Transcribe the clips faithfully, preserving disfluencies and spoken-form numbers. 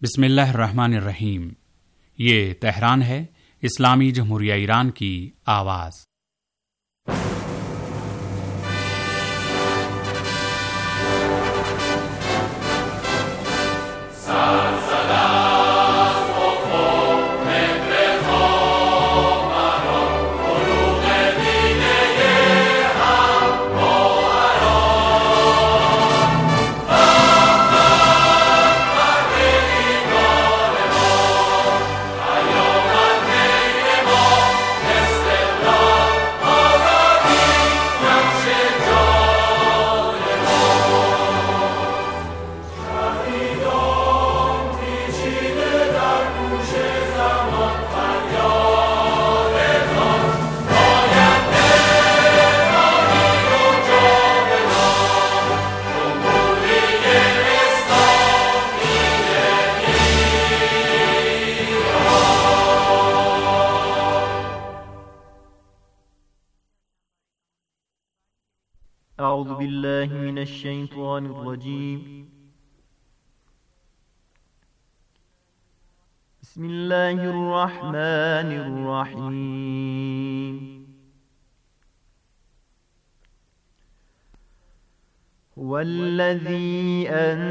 بسم اللہ الرحمن الرحیم۔ یہ تہران ہے، اسلامی جمہوریہ ایران کی آواز۔ اعوذ باللہ من الشیطان الرجیم، بسم اللہ الرحمن الرحیم۔ هو الذی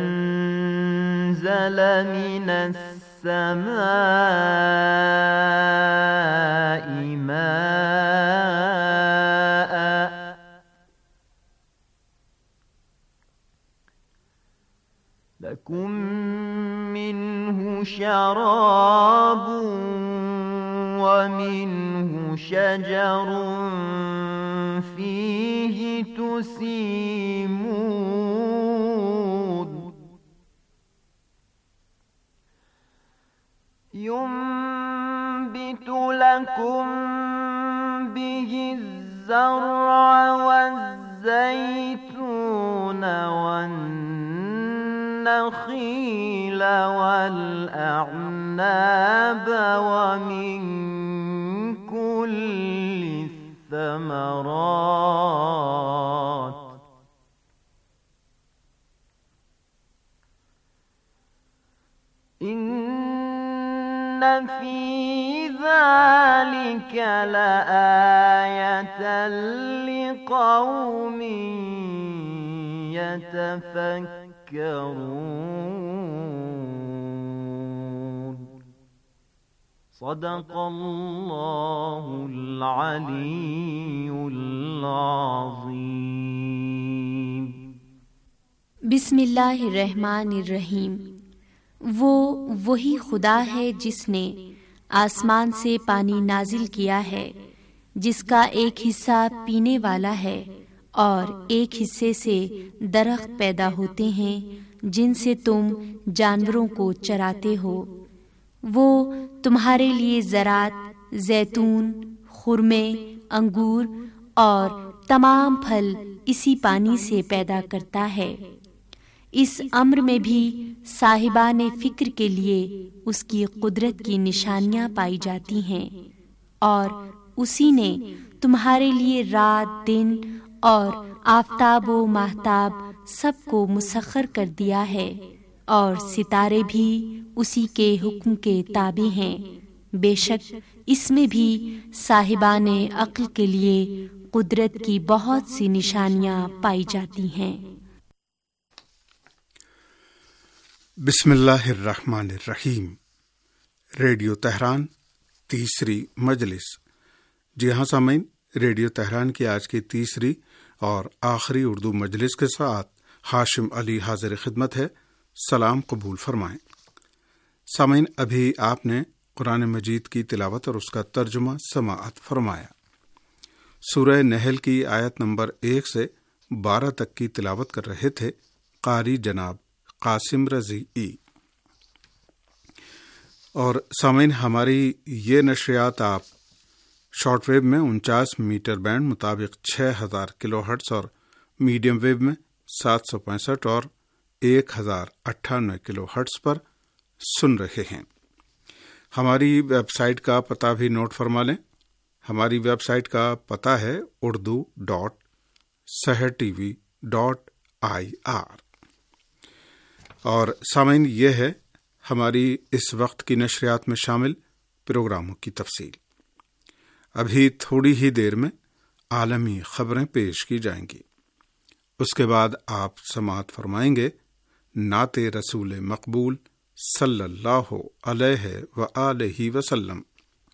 انزل من السماء ماء لكم منه شراب ومنه شجر فيه تسيمون ينبت لكم به الزرع والزيتون والنخيل والأعناب ومن كل الثمرات إن في ذلك لآية لقوم يتفكرون، صدق اللہ العلی العظیم۔ بسم اللہ الرحمن الرحیم۔ وہ وہی خدا ہے جس نے آسمان سے پانی نازل کیا ہے، جس کا ایک حصہ پینے والا ہے اور ایک حصے سے درخت پیدا ہوتے ہیں جن سے تم جانوروں کو چراتے ہو۔ وہ تمہارے لیے زراعت، زیتون، خرمے، انگور اور تمام پھل اسی پانی سے پیدا کرتا ہے۔ اس امر میں بھی صاحبان فکر کے لیے اس کی قدرت کی نشانیاں پائی جاتی ہیں، اور اسی نے تمہارے لیے رات، دن اور آفتاب و ماہتاب سب کو مسخر کر دیا ہے، اور ستارے بھی اسی کے حکم کے تابع ہیں۔ بے شک اس میں بھی صاحبان عقل کے لیے قدرت کی بہت سی نشانیاں پائی جاتی ہیں۔ بسم اللہ الرحمن الرحیم۔ ریڈیو تہران تیسری مجلس۔ جی ہاں سامعین، ریڈیو تہران کی آج کی تیسری اور آخری اردو مجلس کے ساتھ ہاشم علی حاضر خدمت ہے۔ سلام قبول فرمائیں۔ سامعین، ابھی آپ نے قرآن مجید کی تلاوت اور اس کا ترجمہ سماعت فرمایا۔ سورہ نحل کی آیت نمبر ایک سے بارہ تک کی تلاوت کر رہے تھے قاری جناب قاسم رضی ای۔ اور سامعین، ہماری یہ نشریات آپ شارٹ ویو میں انچاس میٹر بینڈ مطابق چھ ہزار کلو ہرٹز اور میڈیم ویو میں سات سو پینسٹھ اور ایک ہزار اٹھانوے کلو ہرٹز پر سن رہے ہیں۔ ہماری ویب سائٹ کا پتہ بھی نوٹ فرما لیں۔ ہماری ویب سائٹ کا پتہ ہے Urdu dot Sahar T V dot I R. اور سامعین، یہ ہے ہماری اس وقت کی نشریات میں شامل پروگراموں کی تفصیل۔ ابھی تھوڑی ہی دیر میں عالمی خبریں پیش کی جائیں گی۔ اس کے بعد آپ سماعت فرمائیں گے نعت رسول مقبول صلی اللہ علیہ وآلہ وسلم۔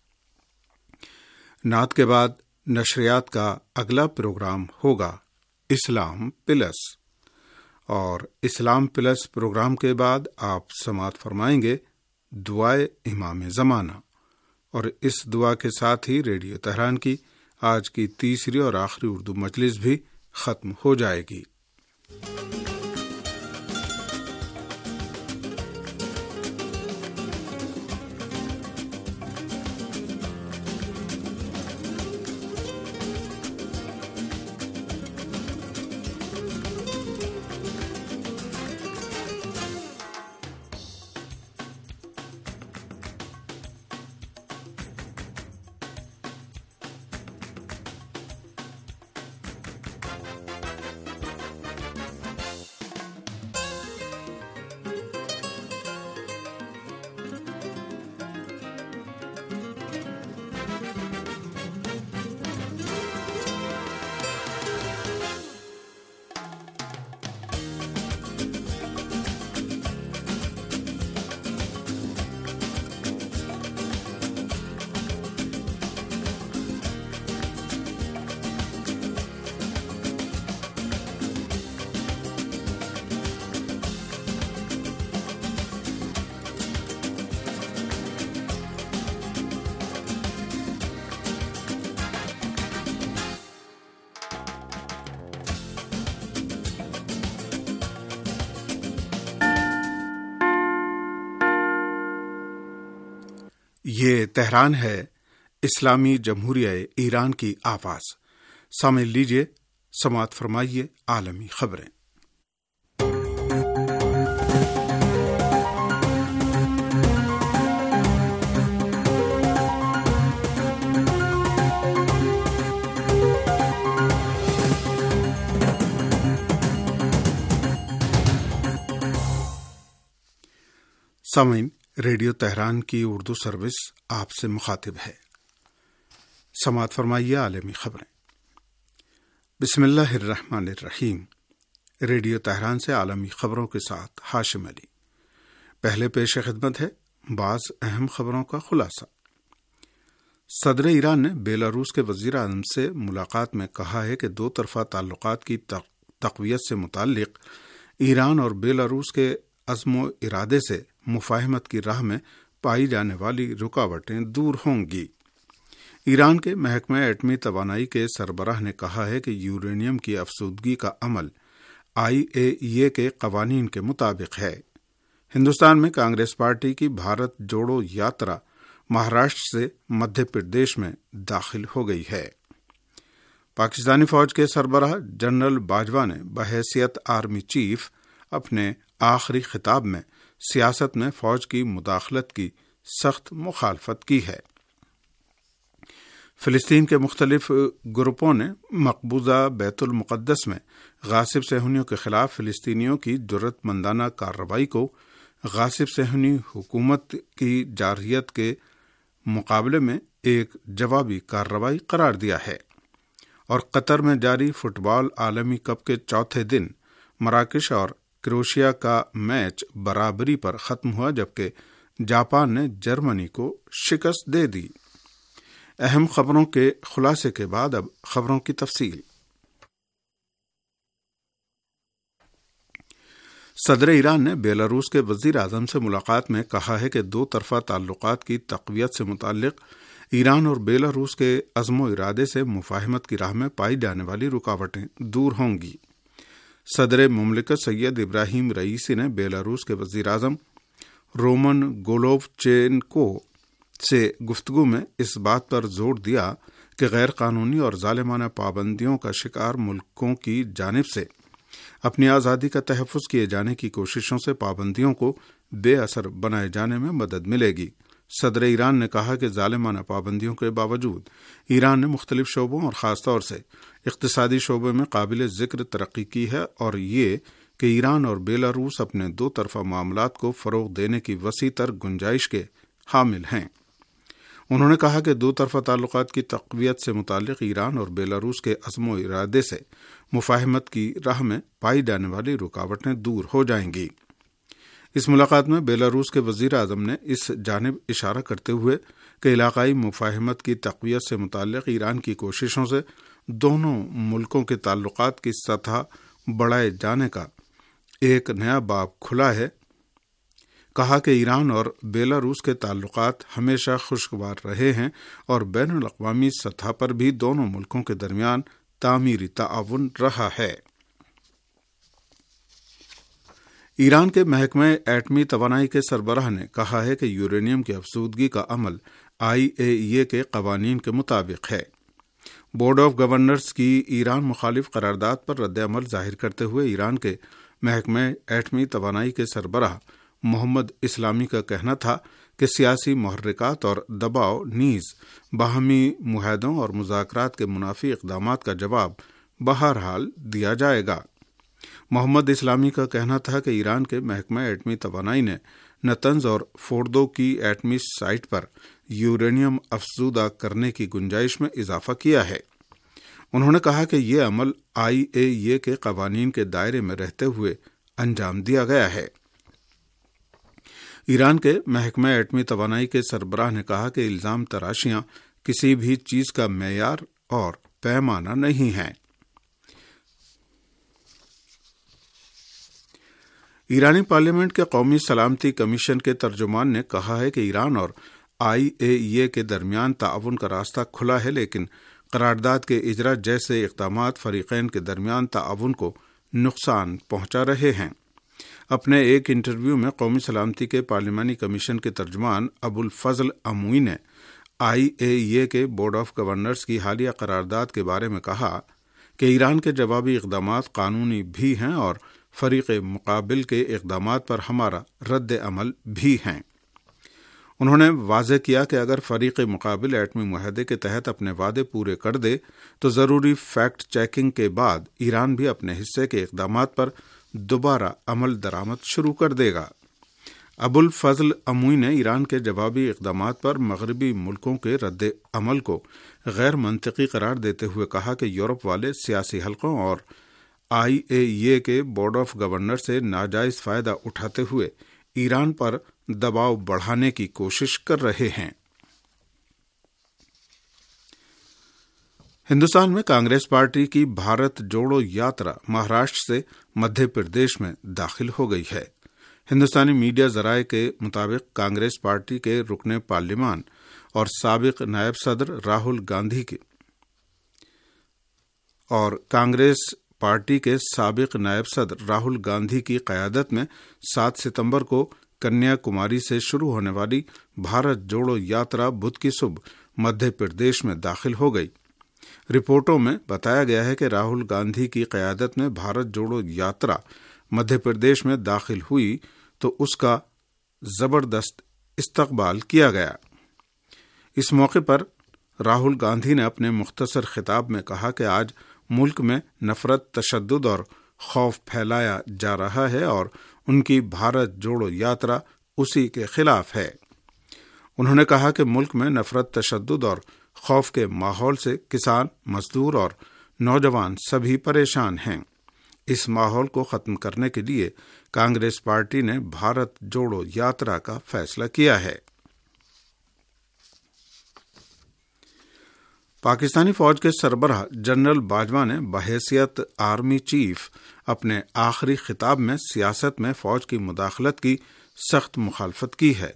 نعت کے بعد نشریات کا اگلا پروگرام ہوگا اسلام پلس، اور اسلام پلس پروگرام کے بعد آپ سماعت فرمائیں گے دعائے امام زمانہ، اور اس دعا کے ساتھ ہی ریڈیو تہران کی آج کی تیسری اور آخری اردو مجلس بھی ختم ہو جائے گی۔ یہ تہران ہے، اسلامی جمہوریہ ایران کی آواز۔ سامع لیجیے، سماعت فرمائیے عالمی خبریں۔ سامعین، ریڈیو تہران کی اردو سروس آپ سے مخاطب ہے۔ سماعت فرمائیے عالمی خبریں۔ بسم اللہ الرحمن الرحیم۔ ریڈیو تہران سے عالمی خبروں کے ساتھ ہاشم علی۔ پہلے پیش خدمت ہے بعض اہم خبروں کا خلاصہ۔ صدر ایران نے بیلاروس کے وزیر اعظم سے ملاقات میں کہا ہے کہ دو طرفہ تعلقات کی تقویت سے متعلق ایران اور بیلاروس کے عزم و ارادے سے مفاہمت کی راہ میں پائی جانے والی رکاوٹیں دور ہوں گی۔ ایران کے محکمہ ایٹمی توانائی کے سربراہ نے کہا ہے کہ یورینیم کی افزودگی کا عمل آئی اے ای اے کے قوانین کے مطابق ہے۔ ہندوستان میں کانگریس پارٹی کی بھارت جوڑو یاترا مہاراشٹر سے مدھیہ پردیش میں داخل ہو گئی ہے۔ پاکستانی فوج کے سربراہ جنرل باجوہ نے بحیثیت آرمی چیف اپنے آخری خطاب میں سیاست میں فوج کی مداخلت کی سخت مخالفت کی ہے۔ فلسطین کے مختلف گروپوں نے مقبوضہ بیت المقدس میں غاصب صہیونیوں کے خلاف فلسطینیوں کی جرأت مندانہ کارروائی کو غاصب صہیونی حکومت کی جارحیت کے مقابلے میں ایک جوابی کارروائی قرار دیا ہے، اور قطر میں جاری فٹ بال عالمی کپ کے چوتھے دن مراکش اور کروشیا کا میچ برابری پر ختم ہوا، جبکہ جاپان نے جرمنی کو شکست دے دی۔ اہم خبروں کے خلاصے کے بعد اب خبروں کی تفصیل۔ صدر ایران نے بیلاروس کے وزیر اعظم سے ملاقات میں کہا ہے کہ دو طرفہ تعلقات کی تقویت سے متعلق ایران اور بیلاروس کے عزم و ارادے سے مفاہمت کی راہ میں پائی جانے والی رکاوٹیں دور ہوں گی۔ صدر مملکت سید ابراہیم رئیسی نے بیلاروس کے وزیر اعظم رومن گولووچینکو سے گفتگو میں اس بات پر زور دیا کہ غیر قانونی اور ظالمانہ پابندیوں کا شکار ملکوں کی جانب سے اپنی آزادی کا تحفظ کیے جانے کی کوششوں سے پابندیوں کو بے اثر بنائے جانے میں مدد ملے گی۔ صدر ایران نے کہا کہ ظالمانہ پابندیوں کے باوجود ایران نے مختلف شعبوں اور خاص طور سے اقتصادی شعبے میں قابل ذکر ترقی کی ہے، اور یہ کہ ایران اور بیلاروس اپنے دو طرفہ معاملات کو فروغ دینے کی وسیع تر گنجائش کے حامل ہیں۔ انہوں نے کہا کہ دو طرفہ تعلقات کی تقویت سے متعلق ایران اور بیلاروس کے عزم و ارادے سے مفاہمت کی راہ میں پائی جانے والی رکاوٹیں دور ہو جائیں گی۔ اس ملاقات میں بیلاروس کے وزیر اعظم نے اس جانب اشارہ کرتے ہوئے کہ علاقائی مفاہمت کی تقویت سے متعلق ایران کی کوششوں سے دونوں ملکوں کے تعلقات کی سطح بڑھائے جانے کا ایک نیا باب کھلا ہے، کہا کہ ایران اور بیلاروس کے تعلقات ہمیشہ خوشگوار رہے ہیں اور بین الاقوامی سطح پر بھی دونوں ملکوں کے درمیان تعمیری تعاون رہا ہے۔ ایران کے محکمہ ایٹمی توانائی کے سربراہ نے کہا ہے کہ یورینیم کی افزودگی کا عمل آئی اے ای اے کے قوانین کے مطابق ہے۔ بورڈ آف گورنرز کی ایران مخالف قرارداد پر رد عمل ظاہر کرتے ہوئے ایران کے محکمہ ایٹمی توانائی کے سربراہ محمد اسلامی کا کہنا تھا کہ سیاسی محرکات اور دباؤ نیز باہمی معاہدوں اور مذاکرات کے منافی اقدامات کا جواب بہرحال دیا جائے گا۔ محمد اسلامی کا کہنا تھا کہ ایران کے محکمہ ایٹمی توانائی نے نتنز اور فوردو کی ایٹمی سائٹ پر یورینیم افزودہ کرنے کی گنجائش میں اضافہ کیا ہے۔ انہوں نے کہا کہ یہ عمل آئی اے ای اے کے قوانین کے دائرے میں رہتے ہوئے انجام دیا گیا ہے۔ ایران کے محکمہ ایٹمی توانائی کے سربراہ نے کہا کہ الزام تراشیاں کسی بھی چیز کا معیار اور پیمانہ نہیں ہیں۔ ایرانی پارلیمنٹ کے قومی سلامتی کمیشن کے ترجمان نے کہا ہے کہ ایران اور آئی اے ای اے کے درمیان تعاون کا راستہ کھلا ہے، لیکن قرارداد کے اجرا جیسے اقدامات فریقین کے درمیان تعاون کو نقصان پہنچا رہے ہیں۔ اپنے ایک انٹرویو میں قومی سلامتی کے پارلیمانی کمیشن کے ترجمان ابو الفضل اموئی نے آئی اے ای اے کے بورڈ آف گورنرز کی حالیہ قرارداد کے بارے میں کہا کہ ایران کے جوابی اقدامات قانونی بھی ہیں اور فریق مقابل کے اقدامات پر ہمارا رد عمل بھی ہیں۔ انہوں نے واضح کیا کہ اگر فریق مقابل ایٹمی معاہدے کے تحت اپنے وعدے پورے کر دے تو ضروری فیکٹ چیکنگ کے بعد ایران بھی اپنے حصے کے اقدامات پر دوبارہ عمل درآمد شروع کر دے گا۔ ابو الفضل اموئی نے ایران کے جوابی اقدامات پر مغربی ملکوں کے رد عمل کو غیر منطقی قرار دیتے ہوئے کہا کہ یورپ والے سیاسی حلقوں اور آئی اے ای اے کے بورڈ آف گورنر سے ناجائز فائدہ اٹھاتے ہوئے ایران پر دباؤ بڑھانے کی کوشش کر رہے ہیں۔ ہندوستان میں کانگریس پارٹی کی بھارت جوڑو یاترا مہاراشٹر سے مدھیہ پردیش میں داخل ہو گئی ہے۔ ہندوستانی میڈیا ذرائع کے مطابق کانگریس پارٹی کے رکن پارلیمان اور سابق نائب صدر راہل گاندھی کے اور کانگریس پارٹی کے سابق نائب صدر راہل گاندھی کی قیادت میں سات ستمبر کو کنیا کماری سے شروع ہونے والی بھارت جوڑو یاترا بدھ کی صبح مدھیہ پردیش میں داخل ہو گئی۔ رپورٹوں میں بتایا گیا ہے کہ راہل گاندھی کی قیادت میں بھارت جوڑو یاترا مدھیہ پردیش میں داخل ہوئی تو اس کا زبردست استقبال کیا گیا۔ اس موقع پر راہل گاندھی نے اپنے مختصر خطاب میں کہا کہ آج ملک میں نفرت، تشدد اور خوف پھیلایا جا رہا ہے اور ان کی بھارت جوڑو یاترا اسی کے خلاف ہے۔ انہوں نے کہا کہ ملک میں نفرت، تشدد اور خوف کے ماحول سے کسان، مزدور اور نوجوان سبھی پریشان ہیں۔ اس ماحول کو ختم کرنے کے لیے کانگریس پارٹی نے بھارت جوڑو یاترا کا فیصلہ کیا ہے۔ پاکستانی فوج کے سربراہ جنرل باجوہ نے بحیثیت آرمی چیف اپنے آخری خطاب میں سیاست میں فوج کی مداخلت کی سخت مخالفت کی ہے۔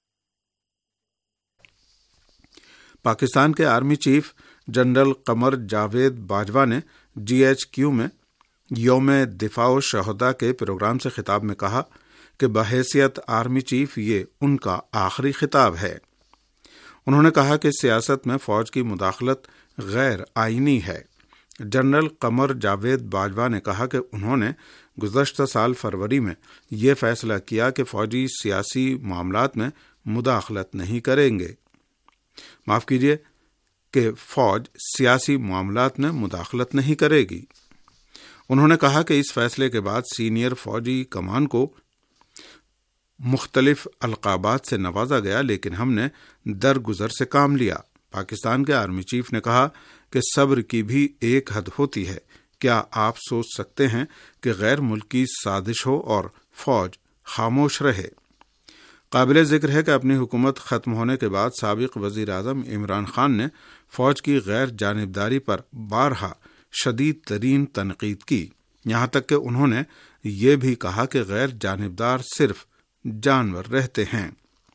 پاکستان کے army chief general Qamar Javed Bajwa نے جی ایچ کیو میں یوم دفاع و شہداء کے پروگرام سے خطاب میں کہا کہ بحیثیت آرمی چیف یہ ان کا آخری خطاب ہے۔ انہوں نے کہا کہ سیاست میں فوج کی مداخلت غیر آئینی ہے۔ جنرل قمر جاوید باجوہ نے کہا کہ انہوں نے گزشتہ سال فروری میں یہ فیصلہ کیا کہ فوجی سیاسی معاملات میں مداخلت نہیں کریں گے۔ معاف کیجیے کہ فوج سیاسی معاملات میں مداخلت نہیں کرے گی۔ انہوں نے کہا کہ اس فیصلے کے بعد سینئر فوجی کمان کو مختلف القابات سے نوازا گیا، لیکن ہم نے درگزر سے کام لیا۔ پاکستان کے آرمی چیف نے کہا کہ صبر کی بھی ایک حد ہوتی ہے۔ کیا آپ سوچ سکتے ہیں کہ غیر ملکی سازش ہو اور فوج خاموش رہے؟ قابل ذکر ہے کہ اپنی حکومت ختم ہونے کے بعد سابق وزیر اعظم عمران خان نے فوج کی غیر جانبداری پر بارہا شدید ترین تنقید کی، یہاں تک کہ انہوں نے یہ بھی کہا کہ غیر جانبدار صرف جانور رہتے ہیں۔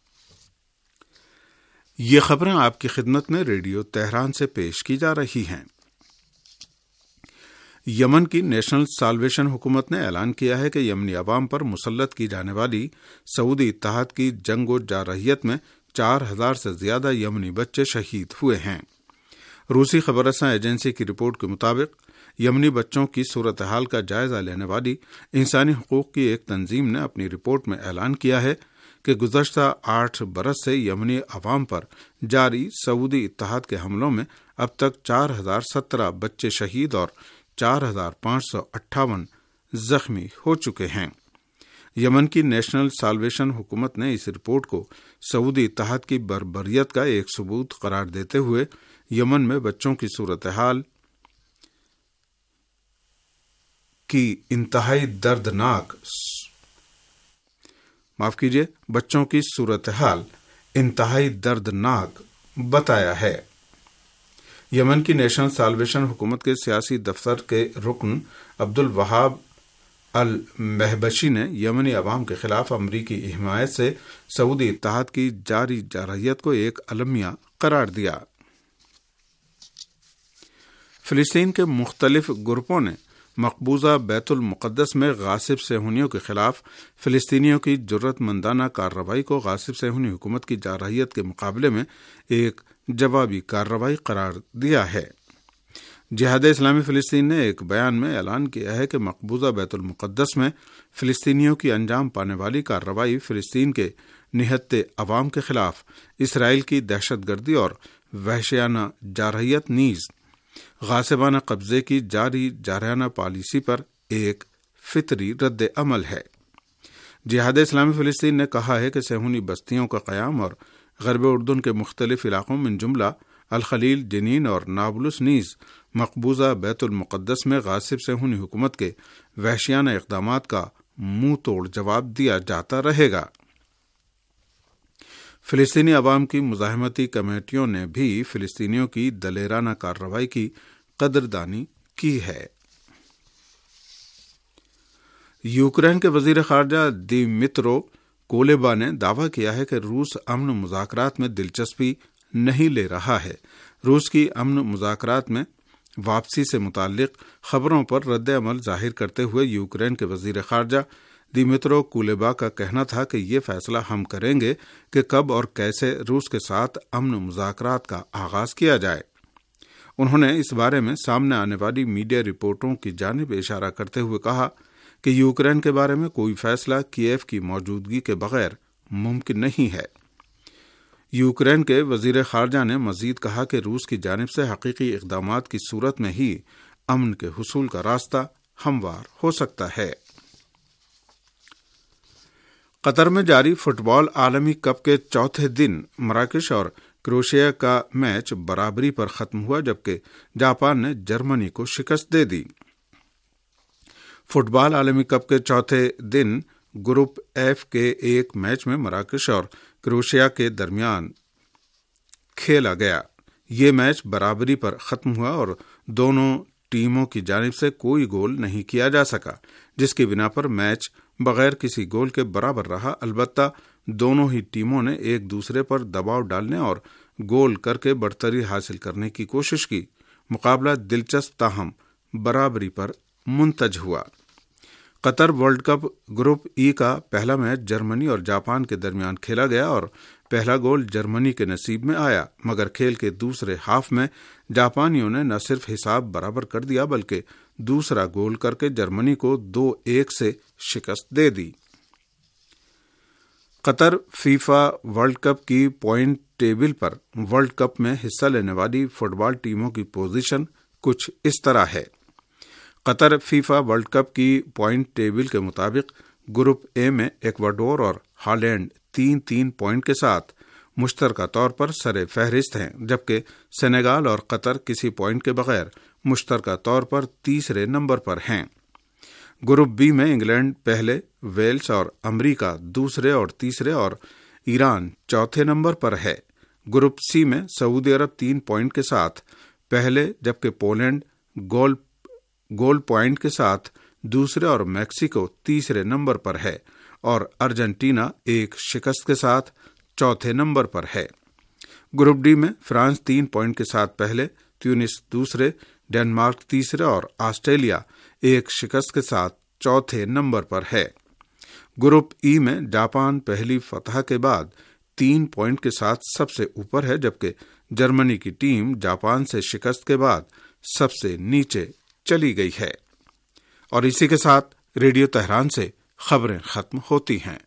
یہ خبریں آپ کی خدمت میں ریڈیو تہران سے پیش کی جا رہی ہیں۔ یمن کی نیشنل سالویشن حکومت نے اعلان کیا ہے کہ یمنی عوام پر مسلط کی جانے والی سعودی اتحاد کی جنگ و جارحیت میں چار ہزار سے زیادہ یمنی بچے شہید ہوئے ہیں۔ روسی خبر رساں ایجنسی کی رپورٹ کے مطابق یمنی بچوں کی صورتحال کا جائزہ لینے والی انسانی حقوق کی ایک تنظیم نے اپنی رپورٹ میں اعلان کیا ہے کہ گزشتہ آٹھ برس سے یمنی عوام پر جاری سعودی اتحاد کے حملوں میں اب تک چار ہزار سترہ بچے شہید اور چار ہزار پانچ سو اٹھاون زخمی ہو چکے ہیں۔ یمن کی نیشنل سالویشن حکومت نے اس رپورٹ کو سعودی اتحاد کی بربریت کا ایک ثبوت قرار دیتے ہوئے یمن میں بچوں کی صورتحال کی انتہائی دردناک معاف کیجیے بچوں کی صورتحال انتہائی دردناک بتایا ہے۔ یمن کی نیشنل سالویشن حکومت کے سیاسی دفتر کے رکن عبد الوہاب المہبشی نے یمنی عوام کے خلاف امریکی حمایت سے سعودی اتحاد کی جاری جارحیت کو ایک المیہ قرار دیا۔ فلسطین کے مختلف گروپوں نے مقبوضہ بیت المقدس میں غاصب صہیونیوں کے خلاف فلسطینیوں کی جرأت مندانہ کارروائی کو غاصب صہیونی حکومت کی جارحیت کے مقابلے میں ایک جوابی کارروائی قرار دیا ہے۔ جہاد اسلامی فلسطین نے ایک بیان میں اعلان کیا ہے کہ مقبوضہ بیت المقدس میں فلسطینیوں کی انجام پانے والی کارروائی فلسطین کے نہتے عوام کے خلاف اسرائیل کی دہشت گردی اور وحشیانہ جارحیت نیز غاصبانہ قبضے کی جاری جارحانہ پالیسی پر ایک فطری رد عمل ہے۔ جہاد اسلامی فلسطین نے کہا ہے کہ صہیونی بستیوں کا قیام اور غرب اردن کے مختلف علاقوں من جملہ الخلیل، جنین اور نابلس نیز مقبوضہ بیت المقدس میں غاصب صہیونی حکومت کے وحشیانہ اقدامات کا منہ توڑ جواب دیا جاتا رہے گا۔ فلسطینی عوام کی مزاحمتی کمیٹیوں نے بھی فلسطینیوں کی دلیرانہ کارروائی کی قدردانی کی ہے۔ یوکرین کے وزیر خارجہ دیمترو کولیبا نے دعویٰ کیا ہے کہ روس امن مذاکرات میں دلچسپی نہیں لے رہا ہے۔ روس کی امن مذاکرات میں واپسی سے متعلق خبروں پر رد عمل ظاہر کرتے ہوئے یوکرین کے وزیر خارجہ دیمترو کولیبا کا کہنا تھا کہ یہ فیصلہ ہم کریں گے کہ کب اور کیسے روس کے ساتھ امن مذاکرات کا آغاز کیا جائے۔ انہوں نے اس بارے میں سامنے آنے والی میڈیا رپورٹوں کی جانب اشارہ کرتے ہوئے کہا کہ یوکرین کے بارے میں کوئی فیصلہ کیف کی موجودگی کے بغیر ممکن نہیں ہے۔ یوکرین کے وزیر خارجہ نے مزید کہا کہ روس کی جانب سے حقیقی اقدامات کی صورت میں ہی امن کے حصول کا راستہ ہموار ہو سکتا ہے۔ قطر میں جاری فٹ بال عالمی کپ کے چوتھے دن مراکش اور کروشیا کا میچ برابری پر ختم ہوا، جبکہ جاپان نے جرمنی کو شکست دے دی۔ فٹ بال عالمی کپ کے چوتھے دن گروپ ایف کے ایک میچ میں مراکش اور کروشیا کے درمیان کھیلا گیا۔ یہ میچ برابری پر ختم ہوا اور دونوں ٹیموں کی جانب سے کوئی گول نہیں کیا جا سکا، جس کی بنا پر میچ بغیر کسی گول کے برابر رہا۔ البتہ دونوں ہی ٹیموں نے ایک دوسرے پر دباؤ ڈالنے اور گول کر کے برتری حاصل کرنے کی کوشش کی۔ مقابلہ دلچسپ تاہم برابری پر منتج ہوا۔ Qatar world cup group E کا پہلا میچ جرمنی اور جاپان کے درمیان کھیلا گیا اور پہلا گول جرمنی کے نصیب میں آیا، مگر کھیل کے دوسرے ہاف میں جاپانیوں نے نہ صرف حساب برابر کر دیا بلکہ دوسرا گول کر کے جرمنی کو دو ایک سے شکست دے دی۔ قطر فیفا ورلڈ کپ کی پوائنٹ ٹیبل پر ورلڈ کپ میں حصہ لینے والی فٹ بال ٹیموں کی پوزیشن کچھ اس طرح ہے۔ قطر فیفا ورلڈ کپ کی پوائنٹ ٹیبل کے مطابق گروپ اے میں ایکواڈور اور ہالینڈ تین تین پوائنٹ کے ساتھ مشترکہ طور پر سر فہرست ہیں، جبکہ سینیگال اور قطر کسی پوائنٹ کے بغیر مشترکہ طور پر تیسرے نمبر پر ہیں۔ گروپ بی میں انگلینڈ پہلے، ویلز اور امریکہ دوسرے اور تیسرے اور ایران چوتھے نمبر پر ہے۔ گروپ سی میں سعودی عرب تین پوائنٹ کے ساتھ پہلے، جبکہ پولینڈ گول گول پوائنٹ کے ساتھ دوسرے اور میکسیکو تیسرے نمبر پر ہے، اور ارجنٹینا ایک شکست کے ساتھ چوتھے نمبر پر ہے۔ گروپ ڈی میں فرانس تین پوائنٹ کے ساتھ پہلے، تیونس دوسرے، ڈنمارک تیسرے اور آسٹریلیا ایک شکست کے ساتھ چوتھے نمبر پر ہے۔ گروپ ای میں جاپان پہلی فتح کے بعد تین پوائنٹ کے ساتھ سب سے اوپر ہے، جبکہ جرمنی کی ٹیم جاپان سے شکست کے بعد سب سے نیچے چلی گئی ہے۔ اور اسی کے ساتھ ریڈیو تہران سے خبریں ختم ہوتی ہیں۔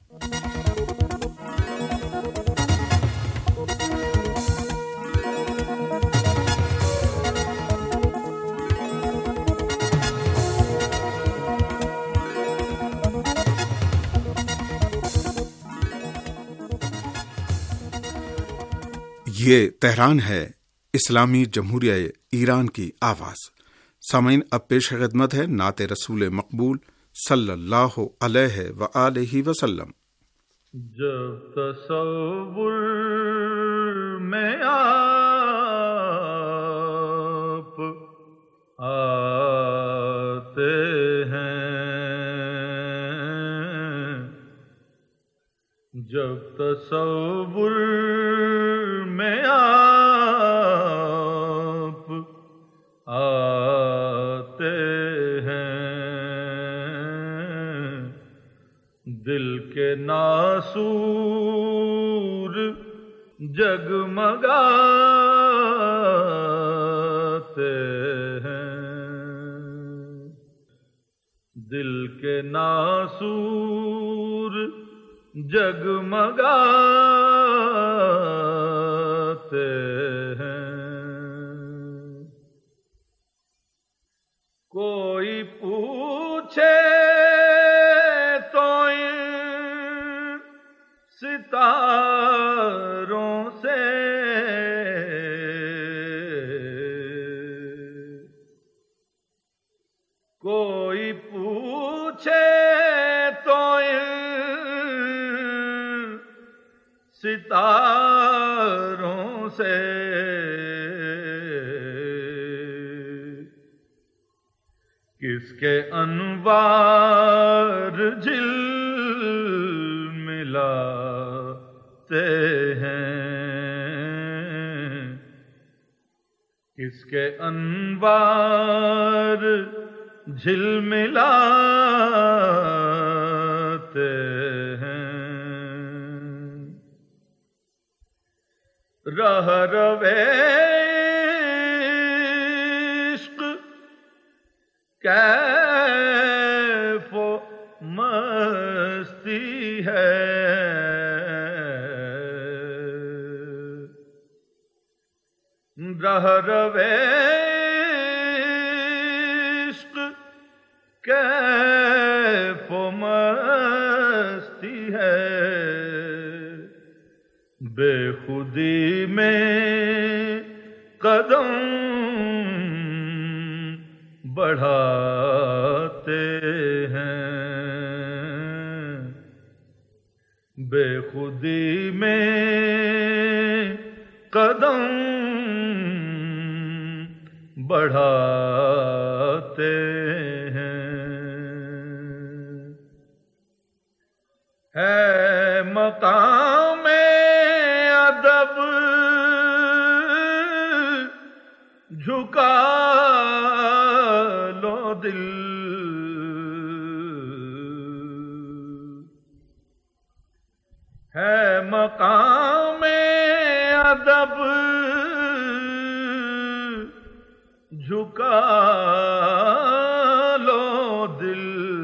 یہ تہران ہے، اسلامی جمہوریہ ایران کی آواز۔ سامعین، اب پیش خدمت ہے نعت رسول مقبول صلی اللہ علیہ وآلہ وسلم۔ جب تصور میں آپ آتے ہیں، جب تصور میں آپ آتے ہیں، دل کے ناسور جگمگاتے ہیں، دل کے ناسور جگمگاتے ہیں۔ کوئی پوچھے تو ان ستاروں سے، کوئی پوچھے تو ان ستاروں سے، کس کے انوار جل ملاتے ہیں، کس کے انوار جل ملاتے ہیں۔ رہ روے عشق کیف و مستی ہے، رہ روے عشق کیف و مستی ہے، بے خودی میں قدم بڑھاتے ہیں، بے خودی میں قدم بڑھاتے ہیں۔ ہے مقام ادب جھکا لو دل، ہے مقام ادب جھکا لو دل،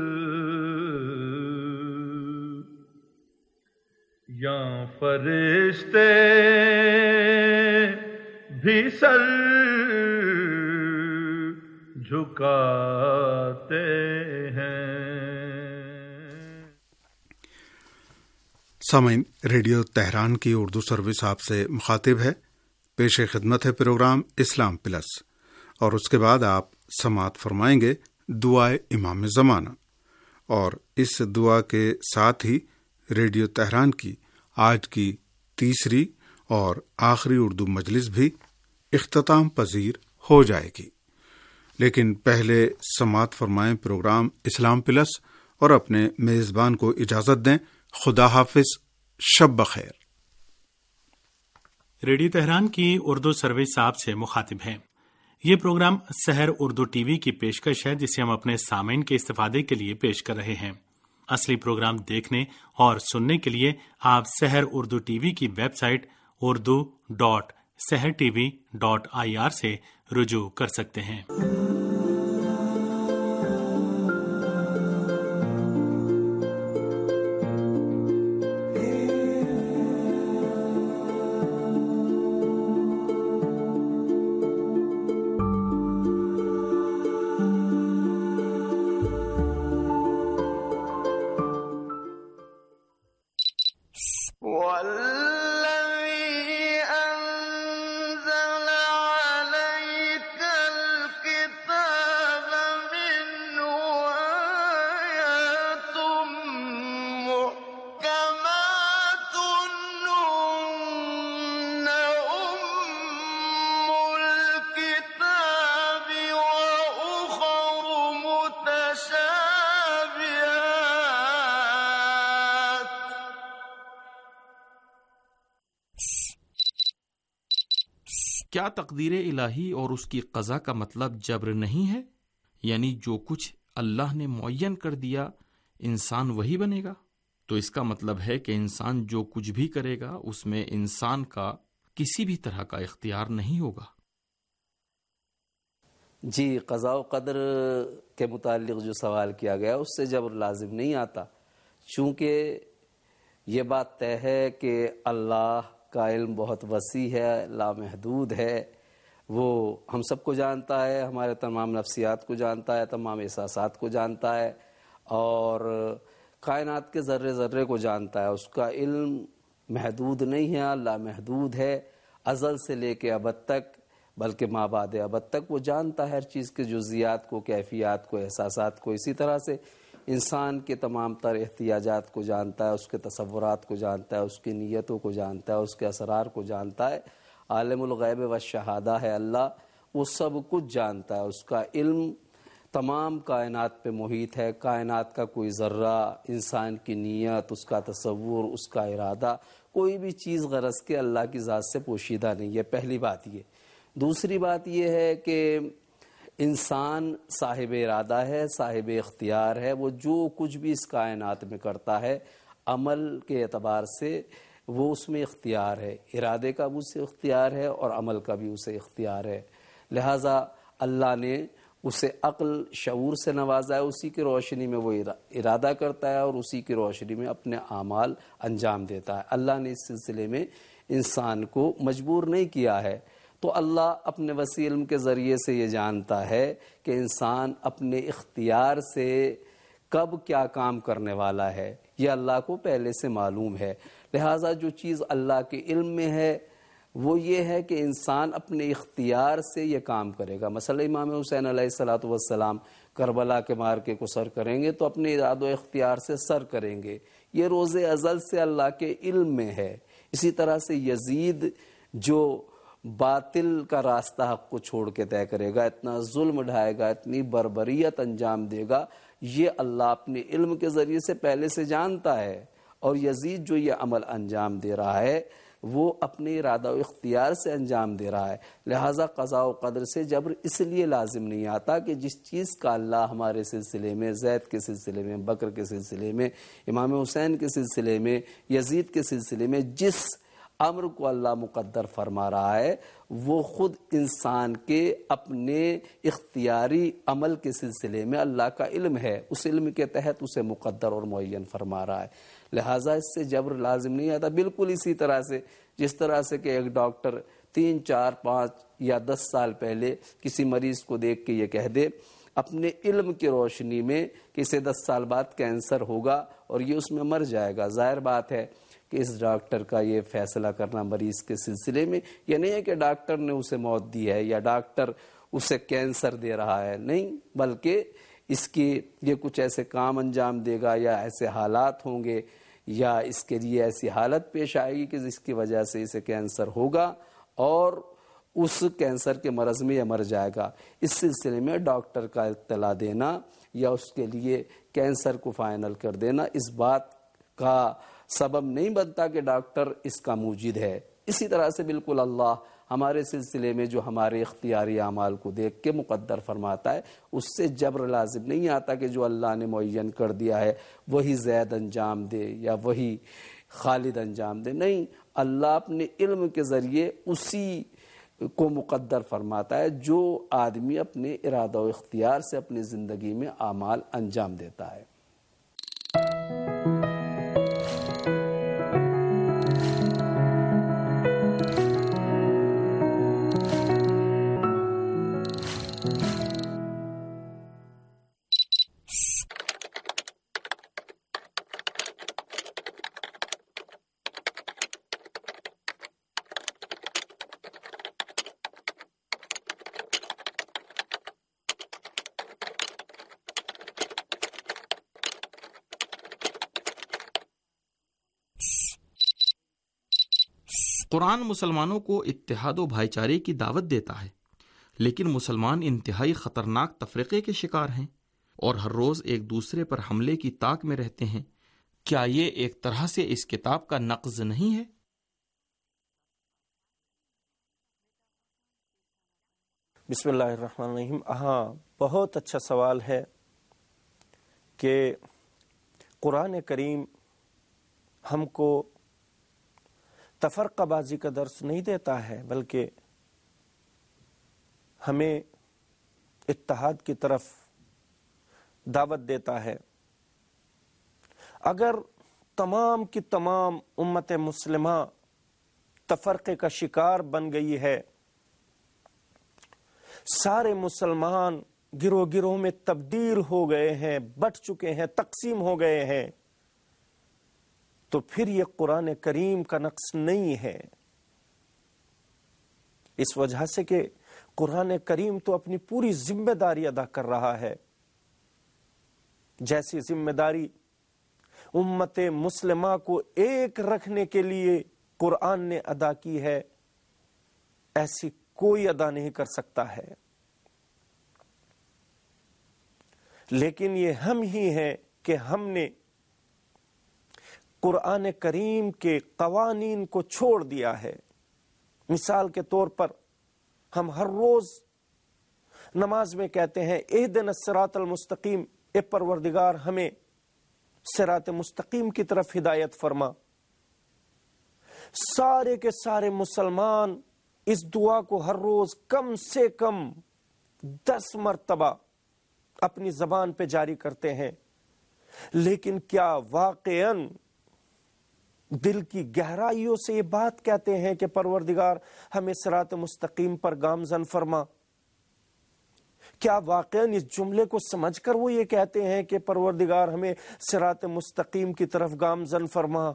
یا فرشتے بھی سر جھکاتے ہیں۔ سامعین، ریڈیو تہران کی اردو سروس آپ سے مخاطب ہے۔ پیش خدمت ہے پروگرام اسلام پلس، اور اس کے بعد آپ سماعت فرمائیں گے دعائے امام زمانہ، اور اس دعا کے ساتھ ہی ریڈیو تہران کی آج کی تیسری اور آخری اردو مجلس بھی اختتام پذیر ہو جائے گی۔ لیکن پہلے سماعت فرمائیں پروگرام اسلام پلس اور اپنے میزبان کو اجازت دیں۔ خدا حافظ، شب بخیر۔ ریڈیو تہران کی اردو سروس آپ سے مخاطب ہے۔ یہ programme Sahar Urdu T V کی پیشکش ہے، جسے ہم اپنے سامعین کے استفادے کے لیے پیش کر رہے ہیں۔ اصلی پروگرام دیکھنے اور سننے کے لیے آپ سحر اردو ٹی وی کی web site Urdu dot Sahar T V dot I R سے رجوع کر سکتے ہیں۔ کیا تقدیر الہی اور اس کی قضا کا مطلب جبر نہیں ہے؟ یعنی جو کچھ اللہ نے معین کر دیا انسان وہی بنے گا؟ تو اس کا مطلب ہے کہ انسان جو کچھ بھی کرے گا اس میں انسان کا کسی بھی طرح کا اختیار نہیں ہوگا۔ جی، قضاء و قدر کے متعلق جو سوال کیا گیا اس سے جبر لازم نہیں آتا، چونکہ یہ بات طے ہے کہ اللہ کا علم بہت وسیع ہے، لامحدود ہے، وہ ہم سب کو جانتا ہے، ہمارے تمام نفسیات کو جانتا ہے، تمام احساسات کو جانتا ہے، اور کائنات کے ذرے ذرے کو جانتا ہے۔ اس کا علم محدود نہیں ہے، لامحدود ہے، ازل سے لے کے ابد تک، بلکہ ما بعد ابد تک وہ جانتا ہے ہر چیز کے جزیات کو، کیفیات کو، احساسات کو۔ اسی طرح سے انسان کے تمام تر احتیاجات کو جانتا ہے، اس کے تصورات کو جانتا ہے، اس کی نیتوں کو جانتا ہے، اس کے اسرار کو جانتا ہے۔ عالم الغیب والشہادہ ہے اللہ، وہ سب کچھ جانتا ہے، اس کا علم تمام کائنات پہ محیط ہے۔ کائنات کا کوئی ذرہ، انسان کی نیت، اس کا تصور، اس کا ارادہ، کوئی بھی چیز غرض کے اللہ کی ذات سے پوشیدہ نہیں ہے۔ پہلی بات یہ۔ دوسری بات یہ ہے کہ انسان صاحب ارادہ ہے، صاحب اختیار ہے، وہ جو کچھ بھی اس کائنات میں کرتا ہے عمل کے اعتبار سے وہ اس میں اختیار ہے، ارادے کا بھی اسے اختیار ہے اور عمل کا بھی اسے اختیار ہے۔ لہٰذا اللہ نے اسے عقل شعور سے نوازا ہے، اسی کی روشنی میں وہ ارادہ کرتا ہے اور اسی کی روشنی میں اپنے اعمال انجام دیتا ہے۔ اللہ نے اس سلسلے میں انسان کو مجبور نہیں کیا ہے، تو اللہ اپنے وسیع علم کے ذریعے سے یہ جانتا ہے کہ انسان اپنے اختیار سے کب کیا کام کرنے والا ہے، یہ اللہ کو پہلے سے معلوم ہے۔ لہٰذا جو چیز اللہ کے علم میں ہے وہ یہ ہے کہ انسان اپنے اختیار سے یہ کام کرے گا۔ مثلا امام حسین علیہ الصلاۃ والسلام کربلا کے مارکے کو سر کریں گے تو اپنے اراد و اختیار سے سر کریں گے، یہ روز ازل سے اللہ کے علم میں ہے۔ اسی طرح سے یزید جو باطل کا راستہ حق کو چھوڑ کے طے کرے گا، اتنا ظلم ڈھائے گا، اتنی بربریت انجام دے گا، یہ اللہ اپنے علم کے ذریعے سے پہلے سے جانتا ہے۔ اور یزید جو یہ عمل انجام دے رہا ہے وہ اپنے ارادہ و اختیار سے انجام دے رہا ہے۔ لہٰذا قضاء و قدر سے جبر اس لیے لازم نہیں آتا کہ جس چیز کا اللہ ہمارے سلسلے میں، زید کے سلسلے میں، بکر کے سلسلے میں، امام حسین کے سلسلے میں، یزید کے سلسلے میں جس امر کو اللہ مقدر فرما رہا ہے وہ خود انسان کے اپنے اختیاری عمل کے سلسلے میں اللہ کا علم ہے، اس علم کے تحت اسے مقدر اور معین فرما رہا ہے۔ لہٰذا اس سے جبر لازم نہیں آتا۔ بالکل اسی طرح سے جس طرح سے کہ ایک ڈاکٹر تین چار پانچ یا دس سال پہلے کسی مریض کو دیکھ کے یہ کہہ دے اپنے علم کی روشنی میں کہ اسے دس سال بعد کینسر ہوگا اور یہ اس میں مر جائے گا، ظاہر بات ہے کہ اس ڈاکٹر کا یہ فیصلہ کرنا مریض کے سلسلے میں یہ نہیں ہے کہ ڈاکٹر نے اسے موت دی ہے یا ڈاکٹر اسے کینسر دے رہا ہے، نہیں، بلکہ اس کی یہ کچھ ایسے کام انجام دے گا یا ایسے حالات ہوں گے یا اس کے لیے ایسی حالت پیش آئے گی کہ جس کی وجہ سے اسے کینسر ہوگا اور اس کینسر کے مرض میں یہ مر جائے گا۔ اس سلسلے میں ڈاکٹر کا اطلاع دینا یا اس کے لیے کینسر کو فائنل کر دینا اس بات کا سبب نہیں بنتا کہ ڈاکٹر اس کا موجد ہے۔ اسی طرح سے بالکل اللہ ہمارے سلسلے میں جو ہمارے اختیاری اعمال کو دیکھ کے مقدر فرماتا ہے اس سے جبر لازم نہیں آتا کہ جو اللہ نے معین کر دیا ہے وہی زید انجام دے یا وہی خالد انجام دے، نہیں، اللہ اپنے علم کے ذریعے اسی کو مقدر فرماتا ہے جو آدمی اپنے ارادہ و اختیار سے اپنی زندگی میں اعمال انجام دیتا ہے۔ قرآن مسلمانوں کو اتحاد و بھائی چارے کی دعوت دیتا ہے، لیکن مسلمان انتہائی خطرناک تفرقے کے شکار ہیں اور ہر روز ایک دوسرے پر حملے کی طاق میں رہتے ہیں۔ کیا یہ ایک طرح سے اس کتاب کا نقض نہیں ہے؟ بسم اللہ الرحمن الرحیم۔ ہاں، بہت اچھا سوال ہے کہ قرآن کریم ہم کو تفرقہ بازی کا درس نہیں دیتا ہے بلکہ ہمیں اتحاد کی طرف دعوت دیتا ہے۔ اگر تمام کی تمام امت مسلمہ تفرقے کا شکار بن گئی ہے، سارے مسلمان گروہ گروہ میں تبدیل ہو گئے ہیں، بٹ چکے ہیں، تقسیم ہو گئے ہیں، تو پھر یہ قرآن کریم کا نقص نہیں ہے۔ اس وجہ سے کہ قرآن کریم تو اپنی پوری ذمہ داری ادا کر رہا ہے۔ جیسی ذمہ داری امت مسلمہ کو ایک رکھنے کے لیے قرآن نے ادا کی ہے، ایسی کوئی ادا نہیں کر سکتا ہے۔ لیکن یہ ہم ہی ہیں کہ ہم نے قرآن کریم کے قوانین کو چھوڑ دیا ہے۔ مثال کے طور پر ہم ہر روز نماز میں کہتے ہیں اہدنا الصراط المستقیم، اے پروردگار ہمیں صراط مستقیم کی طرف ہدایت فرما۔ سارے کے سارے مسلمان اس دعا کو ہر روز کم سے کم دس مرتبہ اپنی زبان پہ جاری کرتے ہیں، لیکن کیا واقعاً دل کی گہرائیوں سے یہ بات کہتے ہیں کہ پروردگار ہمیں صراط مستقیم پر گامزن فرما؟ کیا واقعاً اس جملے کو سمجھ کر وہ یہ کہتے ہیں کہ پروردگار ہمیں صراط مستقیم کی طرف گامزن فرما؟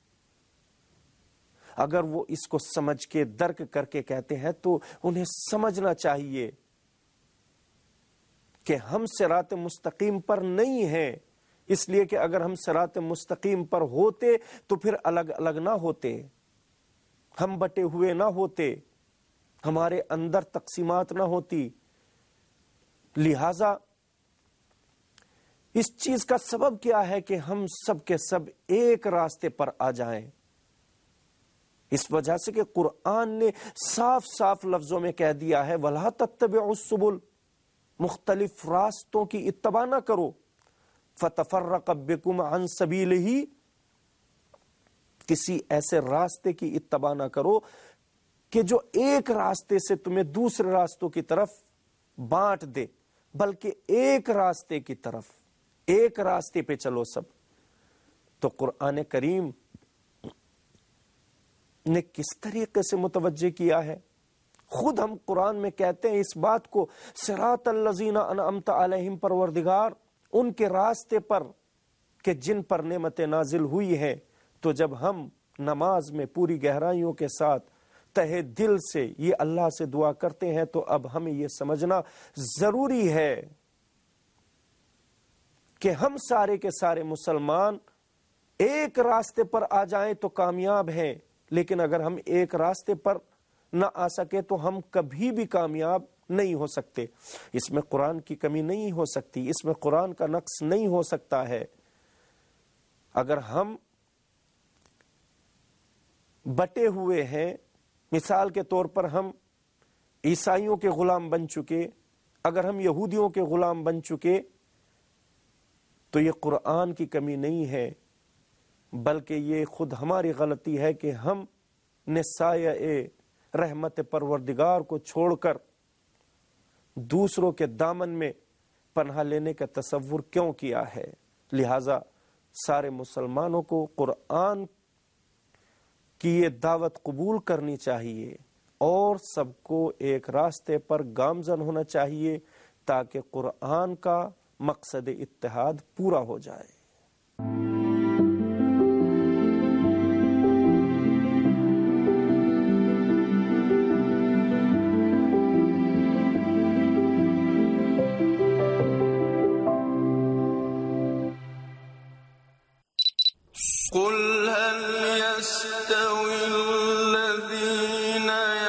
اگر وہ اس کو سمجھ کے درک کر کے کہتے ہیں تو انہیں سمجھنا چاہیے کہ ہم صراط مستقیم پر نہیں ہیں، اس لیے کہ اگر ہم صراط مستقیم پر ہوتے تو پھر الگ الگ نہ ہوتے، ہم بٹے ہوئے نہ ہوتے، ہمارے اندر تقسیمات نہ ہوتی۔ لہذا اس چیز کا سبب کیا ہے کہ ہم سب کے سب ایک راستے پر آ جائیں؟ اس وجہ سے کہ قرآن نے صاف صاف لفظوں میں کہہ دیا ہے وَلَا تَتَّبِعُوا السُّبُلَ، مختلف راستوں کی اتباع نہ کرو، فَتَفَرَّقَ بِكُمْ عَنْ سَبِيلِهِ، کسی ایسے راستے کی اتباع نہ کرو کہ جو ایک راستے سے تمہیں دوسرے راستوں کی طرف بانٹ دے، بلکہ ایک راستے کی طرف، ایک راستے پہ چلو سب۔ تو قرآن کریم نے کس طریقے سے متوجہ کیا ہے خود ہم قرآن میں کہتے ہیں اس بات کو، صراط الذین انعمت علیہم، پروردگار ان کے راستے پر کہ جن پر نعمتیں نازل ہوئی ہیں۔ تو جب ہم نماز میں پوری گہرائیوں کے ساتھ تہہ دل سے یہ اللہ سے دعا کرتے ہیں تو اب ہمیں یہ سمجھنا ضروری ہے کہ ہم سارے کے سارے مسلمان ایک راستے پر آ جائیں تو کامیاب ہیں، لیکن اگر ہم ایک راستے پر نہ آ سکے تو ہم کبھی بھی کامیاب نہیں ہو سکتے۔ اس میں قرآن کی کمی نہیں ہو سکتی، اس میں قرآن کا نقص نہیں ہو سکتا ہے۔ اگر ہم بٹے ہوئے ہیں، مثال کے طور پر ہم عیسائیوں کے غلام بن چکے، اگر ہم یہودیوں کے غلام بن چکے تو یہ قرآن کی کمی نہیں ہے، بلکہ یہ خود ہماری غلطی ہے کہ ہم نے سایہ رحمت پروردگار کو چھوڑ کر دوسروں کے دامن میں پناہ لینے کا تصور کیوں کیا ہے۔ لہذا سارے مسلمانوں کو قرآن کی یہ دعوت قبول کرنی چاہیے اور سب کو ایک راستے پر گامزن ہونا چاہیے تاکہ قرآن کا مقصد اتحاد پورا ہو جائے۔ قل هل يستوي الذين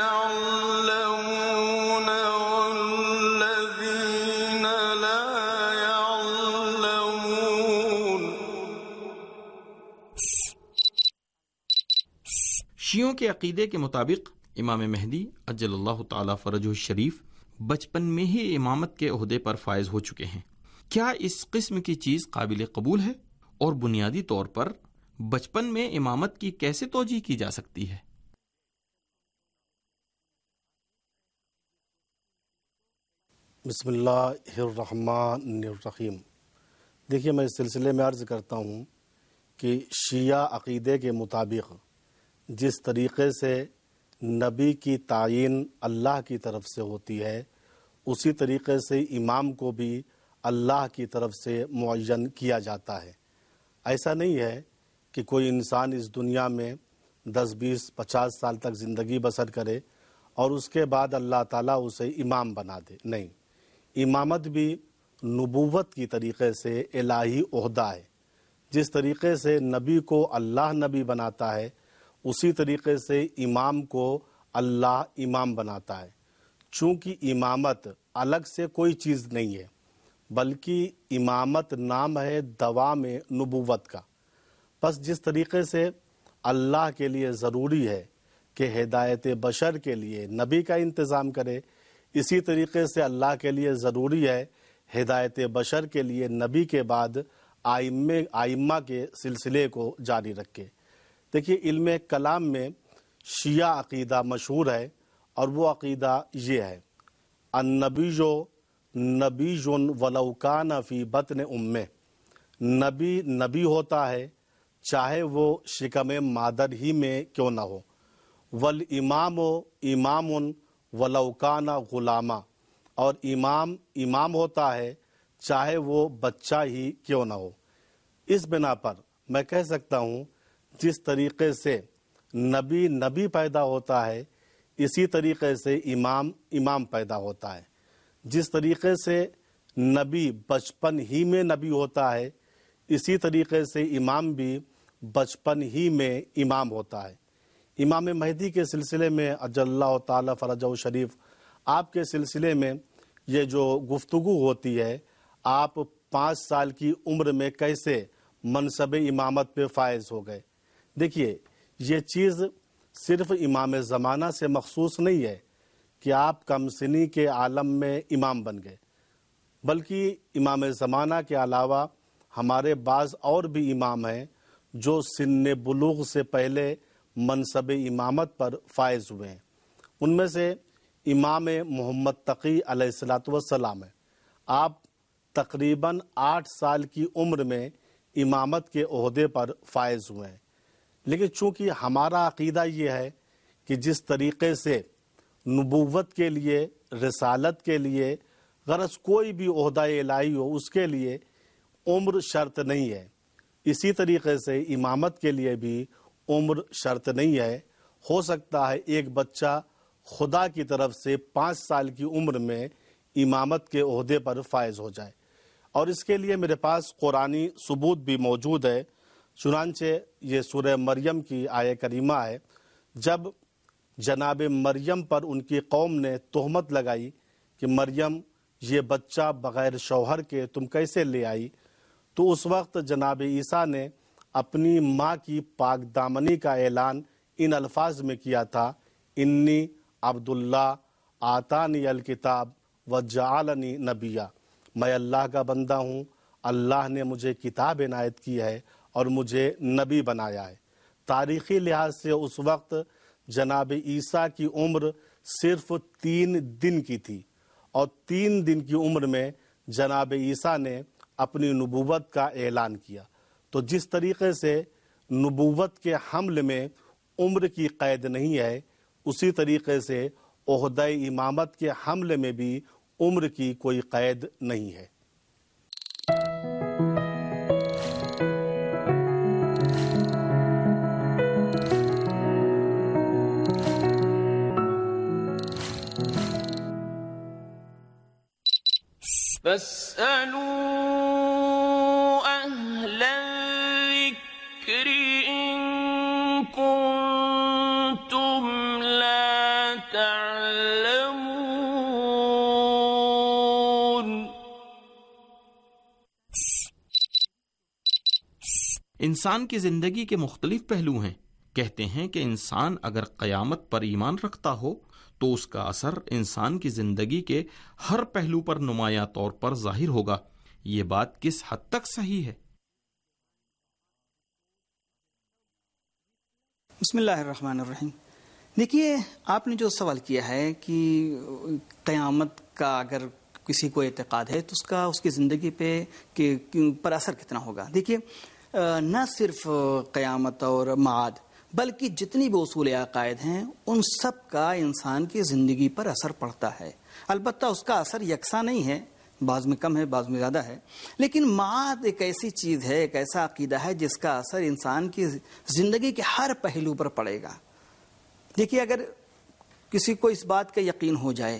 يعلمون والذين لا يعلمون۔ شیعوں کے عقیدے کے مطابق امام مہدی عجل اللہ تعالی فرجہ الشریف بچپن میں ہی امامت کے عہدے پر فائز ہو چکے ہیں۔ کیا اس قسم کی چیز قابل قبول ہے؟ اور بنیادی طور پر بچپن میں امامت کی کیسے توجیہ کی جا سکتی ہے؟ بسم اللہ الرحمن الرحیم۔ دیکھیے، میں اس سلسلے میں عرض کرتا ہوں کہ شیعہ عقیدے کے مطابق جس طریقے سے نبی کی تعین اللہ کی طرف سے ہوتی ہے، اسی طریقے سے امام کو بھی اللہ کی طرف سے معین کیا جاتا ہے۔ ایسا نہیں ہے کہ کوئی انسان اس دنیا میں دس بیس پچاس سال تک زندگی بسر کرے اور اس کے بعد اللہ تعالیٰ اسے امام بنا دے، نہیں۔ امامت بھی نبوت کی طریقے سے الہی عہدہ ہے۔ جس طریقے سے نبی کو اللہ نبی بناتا ہے، اسی طریقے سے امام کو اللہ امام بناتا ہے۔ چونکہ امامت الگ سے کوئی چیز نہیں ہے، بلکہ امامت نام ہے دوام نبوت کا۔ پس جس طریقے سے اللہ کے لیے ضروری ہے کہ ہدایت بشر کے لیے نبی کا انتظام کرے، اسی طریقے سے اللہ کے لیے ضروری ہے ہدایت بشر کے لیے نبی کے بعد آئمہ آئمہ کے سلسلے کو جاری رکھے۔ دیکھیے، علم کلام میں شیعہ عقیدہ مشہور ہے، اور وہ عقیدہ یہ ہے: النبی جو نبی جن ولو کان فی بطن امہ، نبی نبی ہوتا ہے چاہے وہ شکم مادر ہی میں کیوں نہ ہو۔ والامام امام ولو کان غلاما، اور امام امام ہوتا ہے چاہے وہ بچہ ہی کیوں نہ ہو۔ اس بنا پر میں کہہ سکتا ہوں جس طریقے سے نبی نبی پیدا ہوتا ہے، اسی طریقے سے امام امام پیدا ہوتا ہے۔ جس طریقے سے نبی بچپن ہی میں نبی ہوتا ہے، اسی طریقے سے امام بھی بچپن ہی میں امام ہوتا ہے۔ امام مہدی کے سلسلے میں عجل اللہ تعالی فرجہ شریف، آپ کے سلسلے میں یہ جو گفتگو ہوتی ہے، آپ پانچ سال کی عمر میں کیسے منصب امامت پہ فائز ہو گئے۔ دیکھیے، یہ چیز صرف امام زمانہ سے مخصوص نہیں ہے کہ آپ کم سنی کے عالم میں امام بن گئے، بلکہ امام زمانہ کے علاوہ ہمارے بعض اور بھی امام ہیں جو سن بلوغ سے پہلے منصب امامت پر فائز ہوئے ہیں۔ ان میں سے امام محمد تقی علیہ الصلاۃ والسلام ہے۔ آپ تقریباً آٹھ سال کی عمر میں امامت کے عہدے پر فائز ہوئے ہیں۔ لیکن چونکہ ہمارا عقیدہ یہ ہے کہ جس طریقے سے نبوت کے لیے، رسالت کے لیے، غرض کوئی بھی عہدہ الہی ہو اس کے لیے عمر شرط نہیں ہے۔ اسی طریقے سے امامت کے لیے بھی عمر شرط نہیں ہے۔ ہو سکتا ہے ایک بچہ خدا کی طرف سے پانچ سال کی عمر میں امامت کے عہدے پر فائز ہو جائے، اور اس کے لیے میرے پاس قرآنی ثبوت بھی موجود ہے۔ چنانچہ یہ سورہ مریم کی آیہ کریمہ ہے، جب جناب مریم پر ان کی قوم نے تہمت لگائی کہ مریم یہ بچہ بغیر شوہر کے تم کیسے لے آئی، تو اس وقت جناب عیسیٰ نے اپنی ماں کی پاک دامنی کا اعلان ان الفاظ میں کیا تھا، انی عبداللہ آتانی الکتاب وجعلنی نبیا، میں اللہ کا بندہ ہوں، اللہ نے مجھے کتاب عنایت کی ہے اور مجھے نبی بنایا ہے۔ تاریخی لحاظ سے اس وقت جناب عیسیٰ کی عمر صرف تین دن کی تھی، اور تین دن کی عمر میں جناب عیسیٰ نے اپنی نبوت کا اعلان کیا۔ تو جس طریقے سے نبوت کے حمل میں عمر کی قید نہیں ہے، اسی طریقے سے عہدہ امامت کے حمل میں بھی عمر کی کوئی قید نہیں ہے۔ فاسألوا أهل الذكر إن كنتم لا تعلمون۔ انسان کی زندگی کے مختلف پہلو ہیں۔ کہتے ہیں کہ انسان اگر قیامت پر ایمان رکھتا ہو تو اس کا اثر انسان کی زندگی کے ہر پہلو پر نمایاں طور پر ظاہر ہوگا۔ یہ بات کس حد تک صحیح ہے؟ بسم اللہ الرحمن الرحیم۔ دیکھیے، آپ نے جو سوال کیا ہے کہ قیامت کا اگر کسی کو اعتقاد ہے تو اس کا اس کی زندگی پہ کہ پر اثر کتنا ہوگا۔ دیکھیے، نہ صرف قیامت اور معاد بلکہ جتنی بھی اصول عقائد ہیں ان سب کا انسان کی زندگی پر اثر پڑتا ہے۔ البتہ اس کا اثر یکساں نہیں ہے، بعض میں کم ہے، بعض میں زیادہ ہے، لیکن معاد ایک ایسی چیز ہے، ایک ایسا عقیدہ ہے جس کا اثر انسان کی زندگی کے ہر پہلو پر پڑے گا۔ دیکھیے، اگر کسی کو اس بات کا یقین ہو جائے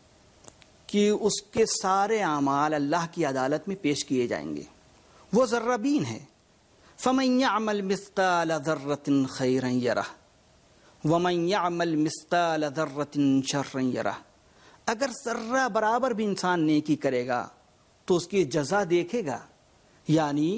کہ اس کے سارے اعمال اللہ کی عدالت میں پیش کیے جائیں گے، وہ ذرہ بین ہے، فَمَن يَعْمَلْ مِثْقَالَ ذَرَّةٍ خَيْرًا يَرَهُ وَمَن يَعْمَلْ مِثْقَالَ ذَرَّةٍ شَرًّا يَرَهُ۔ اگر ذرہ برابر بھی انسان نیکی کرے گا تو اس کی جزا دیکھے گا، یعنی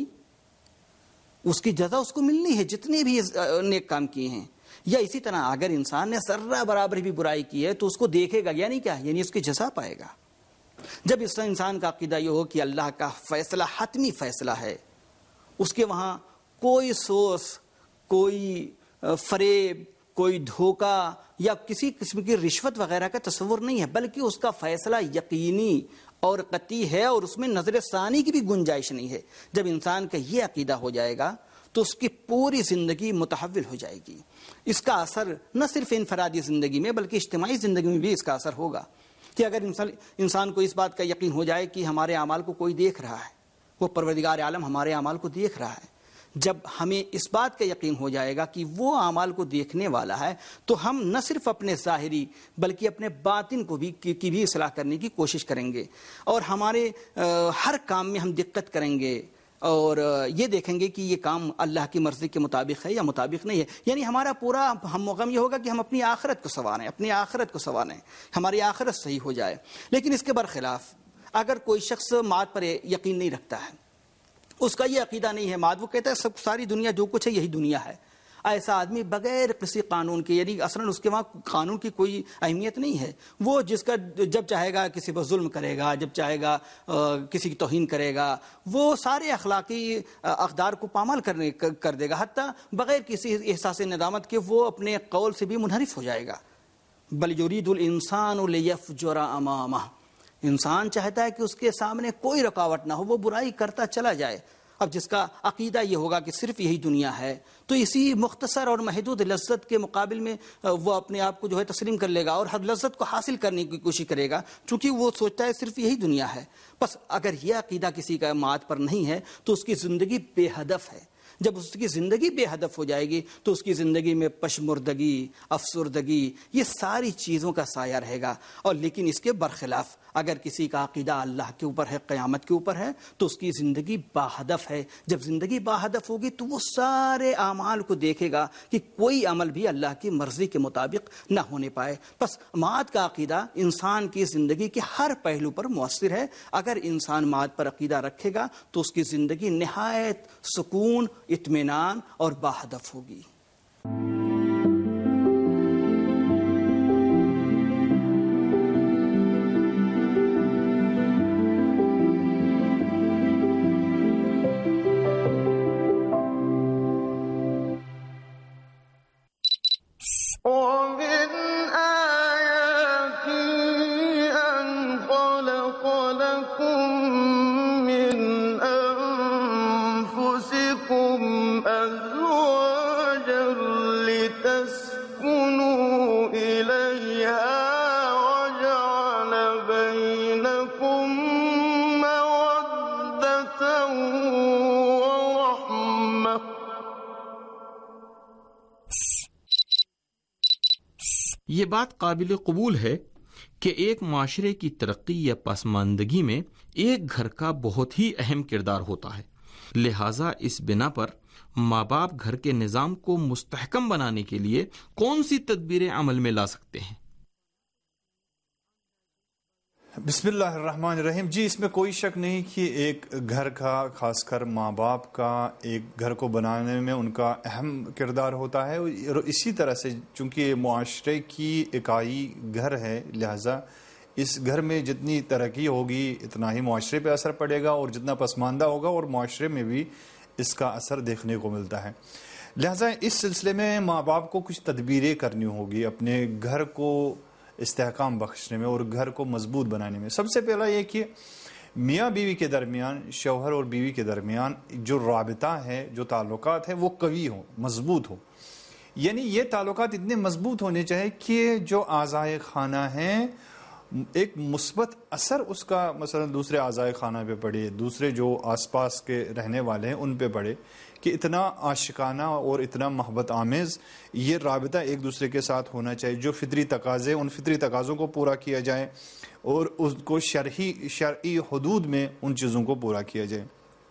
اس کی جزا اس کو ملنی ہے جتنے بھی نیک کام کیے ہیں۔ یا اسی طرح اگر انسان نے ذرہ برابر بھی برائی کی ہے تو اس کو دیکھے گا، یعنی کیا؟ یعنی اس کی جزا پائے گا۔ جب اس انسان کا عقیدہ یہ ہو کہ اللہ کا فیصلہ حتمی فیصلہ ہے، اس کے وہاں کوئی سوس، کوئی فریب، کوئی دھوکہ یا کسی قسم کی رشوت وغیرہ کا تصور نہیں ہے، بلکہ اس کا فیصلہ یقینی اور قطعی ہے اور اس میں نظر ثانی کی بھی گنجائش نہیں ہے۔ جب انسان کا یہ عقیدہ ہو جائے گا تو اس کی پوری زندگی متحول ہو جائے گی۔ اس کا اثر نہ صرف انفرادی زندگی میں بلکہ اجتماعی زندگی میں بھی اس کا اثر ہوگا کہ اگر انسان انسان کو اس بات کا یقین ہو جائے کہ ہمارے اعمال کو کوئی دیکھ رہا ہے، وہ پروردگار عالم ہمارے اعمال کو دیکھ رہا ہے، جب ہمیں اس بات کا یقین ہو جائے گا کہ وہ اعمال کو دیکھنے والا ہے تو ہم نہ صرف اپنے ظاہری بلکہ اپنے باطن کو بھی کی بھی اصلاح کرنے کی کوشش کریں گے، اور ہمارے ہر کام میں ہم دقت کریں گے اور یہ دیکھیں گے کہ یہ کام اللہ کی مرضی کے مطابق ہے یا مطابق نہیں ہے۔ یعنی ہمارا پورا ہم غم یہ ہوگا کہ ہم اپنی آخرت کو سنواریں، اپنی آخرت کو سنواریں، ہماری آخرت صحیح ہو جائے۔ لیکن اس کے برخلاف اگر کوئی شخص معاد پر یقین نہیں رکھتا ہے، اس کا یہ عقیدہ نہیں ہے معاد، وہ کہتا ہے سب ساری دنیا جو کچھ ہے یہی دنیا ہے، ایسا آدمی بغیر کسی قانون کے، یعنی اصلاً اس کے وہاں قانون کی کوئی اہمیت نہیں ہے، وہ جس کا جب چاہے گا کسی پر ظلم کرے گا، جب چاہے گا کسی کی توہین کرے گا، وہ سارے اخلاقی اقدار کو پامال کرنے کر دے گا، حتیٰ بغیر کسی احساس ندامت کے وہ اپنے قول سے بھی منحرف ہو جائے گا۔ بل یرید الانسان لیفجر امامہ، انسان چاہتا ہے کہ اس کے سامنے کوئی رکاوٹ نہ ہو، وہ برائی کرتا چلا جائے، اب جس کا عقیدہ یہ ہوگا کہ صرف یہی دنیا ہے تو اسی مختصر اور محدود لذت کے مقابل میں وہ اپنے آپ کو جو ہے تسلیم کر لے گا اور ہر لذت کو حاصل کرنے کی کوشش کرے گا، چونکہ وہ سوچتا ہے صرف یہی دنیا ہے۔ بس اگر یہ عقیدہ کسی کا مات پر نہیں ہے تو اس کی زندگی بے ہدف ہے۔ جب اس کی زندگی بے ہدف ہو جائے گی تو اس کی زندگی میں پشمردگی، افسردگی، یہ ساری چیزوں کا سایہ رہے گا۔ اور لیکن اس کے برخلاف اگر کسی کا عقیدہ اللہ کے اوپر ہے، قیامت کے اوپر ہے، تو اس کی زندگی باہدف ہے۔ جب زندگی باہدف ہوگی تو وہ سارے اعمال کو دیکھے گا کہ کوئی عمل بھی اللہ کی مرضی کے مطابق نہ ہونے پائے۔ بس مات کا عقیدہ انسان کی زندگی کے ہر پہلو پر مؤثر ہے۔ اگر انسان مات پر عقیدہ رکھے گا تو اس کی زندگی نہایت سکون، اطمینان اور باہدف ہوگی۔ ومن آياته أن خلق لكم من أنفسكم أزواجا لتسكنوا إليها وجعل بينكم مودة ورحمة یہ بات قابل قبول ہے کہ ایک معاشرے کی ترقی یا پسماندگی میں ایک گھر کا بہت ہی اہم کردار ہوتا ہے، لہٰذا اس بنا پر ماں باپ گھر کے نظام کو مستحکم بنانے کے لیے کون سی تدبیریں عمل میں لا سکتے ہیں؟ بسم اللہ الرحمن الرحیم۔ جی اس میں کوئی شک نہیں کہ ایک گھر کا، خاص کر ماں باپ کا، ایک گھر کو بنانے میں ان کا اہم کردار ہوتا ہے۔ اور اسی طرح سے چونکہ معاشرے کی اکائی گھر ہے، لہذا اس گھر میں جتنی ترقی ہوگی اتنا ہی معاشرے پہ اثر پڑے گا، اور جتنا پسماندہ ہوگا اور معاشرے میں بھی اس کا اثر دیکھنے کو ملتا ہے۔ لہذا اس سلسلے میں ماں باپ کو کچھ تدبیریں کرنی ہوگی اپنے گھر کو استحکام بخشنے میں اور گھر کو مضبوط بنانے میں۔ سب سے پہلا یہ کہ میاں بیوی کے درمیان، شوہر اور بیوی کے درمیان جو رابطہ ہے، جو تعلقات ہیں، وہ قوی ہوں، مضبوط ہوں۔ یعنی یہ تعلقات اتنے مضبوط ہونے چاہیے کہ جو اعضائے خانہ ہیں ایک مثبت اثر اس کا مثلا دوسرے اعضائے خانہ پہ پڑے، دوسرے جو آس پاس کے رہنے والے ہیں ان پہ پڑے، کہ اتنا عاشقانہ اور اتنا محبت آمیز یہ رابطہ ایک دوسرے کے ساتھ ہونا چاہیے۔ جو فطری تقاضے، ان فطری تقاضوں کو پورا کیا جائے اور اس کو شرعی شرعی حدود میں ان چیزوں کو پورا کیا جائے۔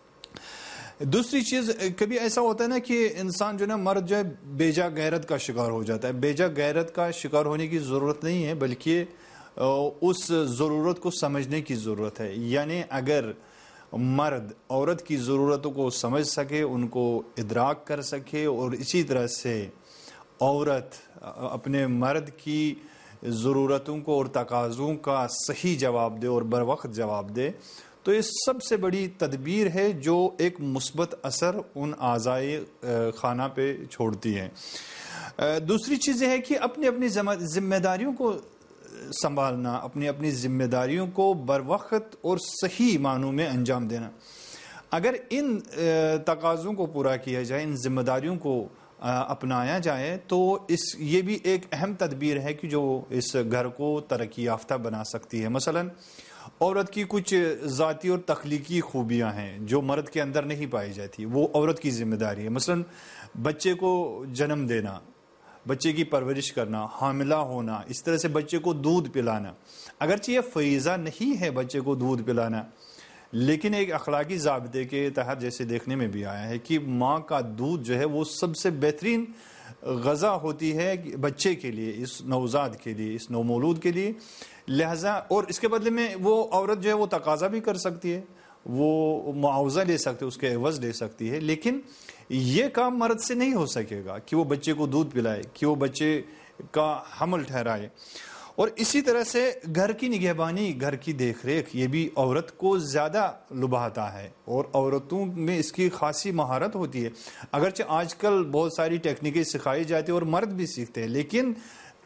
دوسری چیز، کبھی ایسا ہوتا ہے نا کہ انسان جو نا مرد جو ہے بیجا غیرت کا شکار ہو جاتا ہے۔ بیجا غیرت کا شکار ہونے کی ضرورت نہیں ہے، بلکہ اس ضرورت کو سمجھنے کی ضرورت ہے۔ یعنی اگر مرد عورت کی ضرورتوں کو سمجھ سکے، ان کو ادراک کر سکے، اور اسی طرح سے عورت اپنے مرد کی ضرورتوں کو اور تقاضوں کا صحیح جواب دے اور بر وقت جواب دے، تو یہ سب سے بڑی تدبیر ہے جو ایک مثبت اثر ان اعضائے خانہ پہ چھوڑتی ہے۔ دوسری چیز یہ ہے کہ اپنی اپنی ذمہ داریوں کو سنبھالنا، اپنی اپنی ذمہ داریوں کو بر وقت اور صحیح معنوں میں انجام دینا۔ اگر ان تقاضوں کو پورا کیا جائے، ان ذمہ داریوں کو اپنایا جائے، تو اس یہ بھی ایک اہم تدبیر ہے کہ جو اس گھر کو ترقی یافتہ بنا سکتی ہے۔ مثلا عورت کی کچھ ذاتی اور تخلیقی خوبیاں ہیں جو مرد کے اندر نہیں پائی جاتی، وہ عورت کی ذمہ داری ہے۔ مثلا بچے کو جنم دینا، بچے کی پرورش کرنا، حاملہ ہونا، اس طرح سے بچے کو دودھ پلانا۔ اگرچہ یہ فریضہ نہیں ہے بچے کو دودھ پلانا، لیکن ایک اخلاقی ضابطے کے تحت جیسے دیکھنے میں بھی آیا ہے کہ ماں کا دودھ جو ہے وہ سب سے بہترین غذا ہوتی ہے بچے کے لیے، اس نوزاد کے لیے، اس نومولود کے لیے۔ لہذا اور اس کے بدلے میں وہ عورت جو ہے وہ تقاضا بھی کر سکتی ہے، وہ معاوضہ لے سکتے، اس کے عوض لے سکتی ہے، لیکن یہ کام مرد سے نہیں ہو سکے گا کہ وہ بچے کو دودھ پلائے، کہ وہ بچے کا حمل ٹھہرائے۔ اور اسی طرح سے گھر کی نگہبانی، گھر کی دیکھ ریکھ، یہ بھی عورت کو زیادہ لبھاتا ہے اور عورتوں میں اس کی خاصی مہارت ہوتی ہے۔ اگرچہ آج کل بہت ساری ٹیکنیکیں سکھائی جاتی ہیں اور مرد بھی سیکھتے ہیں، لیکن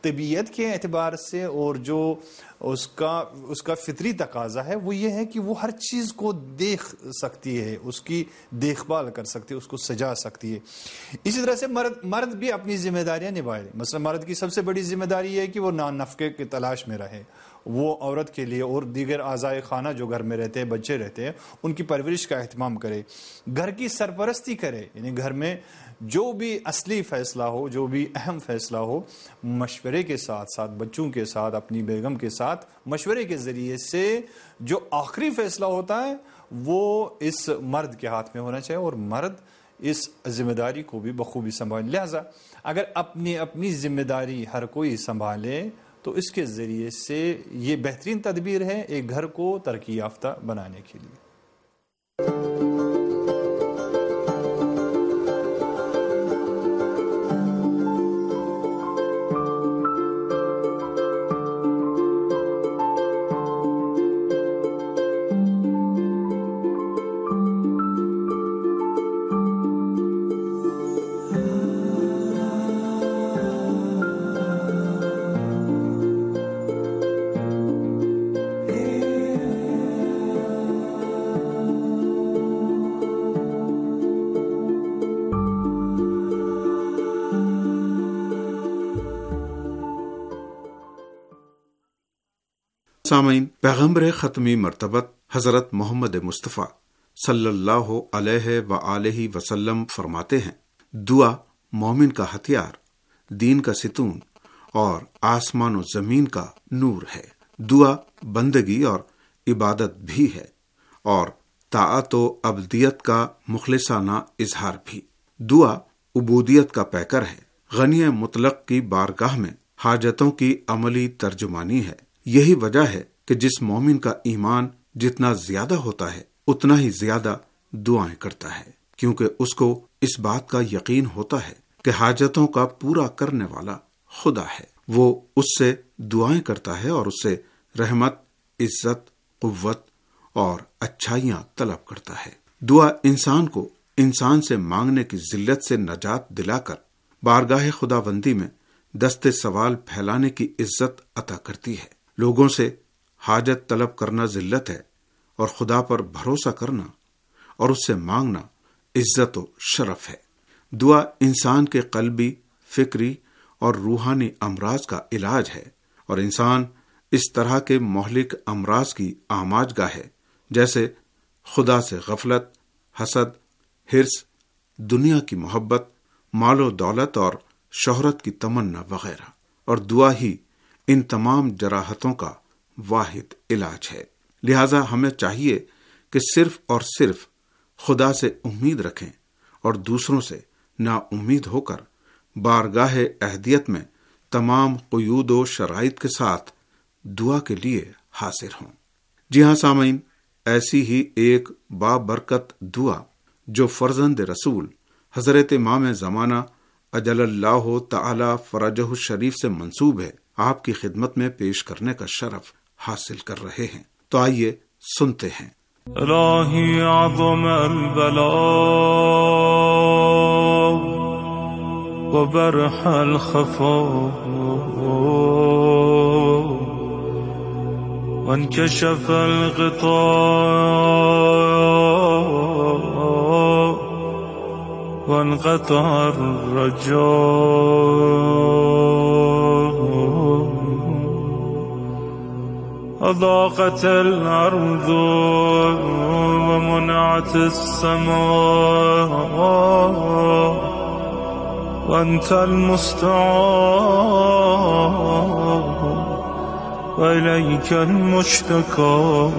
طبیعت کے اعتبار سے اور جو اس کا اس کا فطری تقاضا ہے وہ یہ ہے کہ وہ ہر چیز کو دیکھ سکتی ہے، اس کی دیکھ بھال کر سکتی ہے، اس کو سجا سکتی ہے. اسی طرح سے مرد مرد بھی اپنی ذمہ داریاں نبھائے. مثلا مرد کی سب سے بڑی ذمہ داری یہ ہے کہ وہ نان نفقے کی تلاش میں رہے، وہ عورت کے لیے اور دیگر اعضائے خانہ جو گھر میں رہتے ہیں، بچے رہتے ہیں، ان کی پرورش کا اہتمام کرے، گھر کی سرپرستی کرے. یعنی گھر میں جو بھی اصلی فیصلہ ہو، جو بھی اہم فیصلہ ہو، مشورے کے ساتھ ساتھ بچوں کے ساتھ، اپنی بیگم کے ساتھ مشورے کے ذریعے سے جو آخری فیصلہ ہوتا ہے وہ اس مرد کے ہاتھ میں ہونا چاہیے، اور مرد اس ذمہ داری کو بھی بخوبی سنبھالے. لہذا اگر اپنی اپنی ذمہ داری ہر کوئی سنبھالے تو اس کے ذریعے سے یہ بہترین تدبیر ہے ایک گھر کو ترقی یافتہ بنانے کے لیے. سامعین، پیغمبر ختمی مرتبت حضرت محمد مصطفیٰ صلی اللہ علیہ وآلہ وسلم فرماتے ہیں، دعا مومن کا ہتھیار، دین کا ستون اور آسمان و زمین کا نور ہے. دعا بندگی اور عبادت بھی ہے اور طاعت و عبدیت کا مخلصانہ اظہار بھی. دعا عبودیت کا پیکر ہے، غنی مطلق کی بارگاہ میں حاجتوں کی عملی ترجمانی ہے. یہی وجہ ہے کہ جس مومن کا ایمان جتنا زیادہ ہوتا ہے اتنا ہی زیادہ دعائیں کرتا ہے، کیونکہ اس کو اس بات کا یقین ہوتا ہے کہ حاجتوں کا پورا کرنے والا خدا ہے. وہ اس سے دعائیں کرتا ہے اور اس سے رحمت، عزت، قوت اور اچھائیاں طلب کرتا ہے. دعا انسان کو انسان سے مانگنے کی ذلت سے نجات دلا کر بارگاہ خداوندی میں دست سوال پھیلانے کی عزت عطا کرتی ہے. لوگوں سے حاجت طلب کرنا ذلت ہے اور خدا پر بھروسہ کرنا اور اس سے مانگنا عزت و شرف ہے. دعا انسان کے قلبی، فکری اور روحانی امراض کا علاج ہے اور انسان اس طرح کے مہلک امراض کی آماج گاہ ہے جیسے خدا سے غفلت، حسد، حرص، دنیا کی محبت، مال و دولت اور شہرت کی تمنا وغیرہ. اور دعا ہی ان تمام جراحتوں کا واحد علاج ہے. لہذا ہمیں چاہیے کہ صرف اور صرف خدا سے امید رکھیں اور دوسروں سے نا امید ہو کر بارگاہ اہدیت میں تمام قیود و شرائط کے ساتھ دعا کے لیے حاضر ہوں. جی ہاں سامعین، ایسی ہی ایک بابرکت دعا جو فرزند رسول حضرت امام زمانہ اجل اللہ تعالی فرجہ الشریف سے منسوب ہے، آپ کی خدمت میں پیش کرنے کا شرف حاصل کر رہے ہیں. تو آئیے سنتے ہیں. الہی اعظم البلاء وبرح الخفاء وانكشف الغطاء وانقطع الرجاء أضاقت الأرض ومنعت السماء وأنت المستعان وإليك المشتكى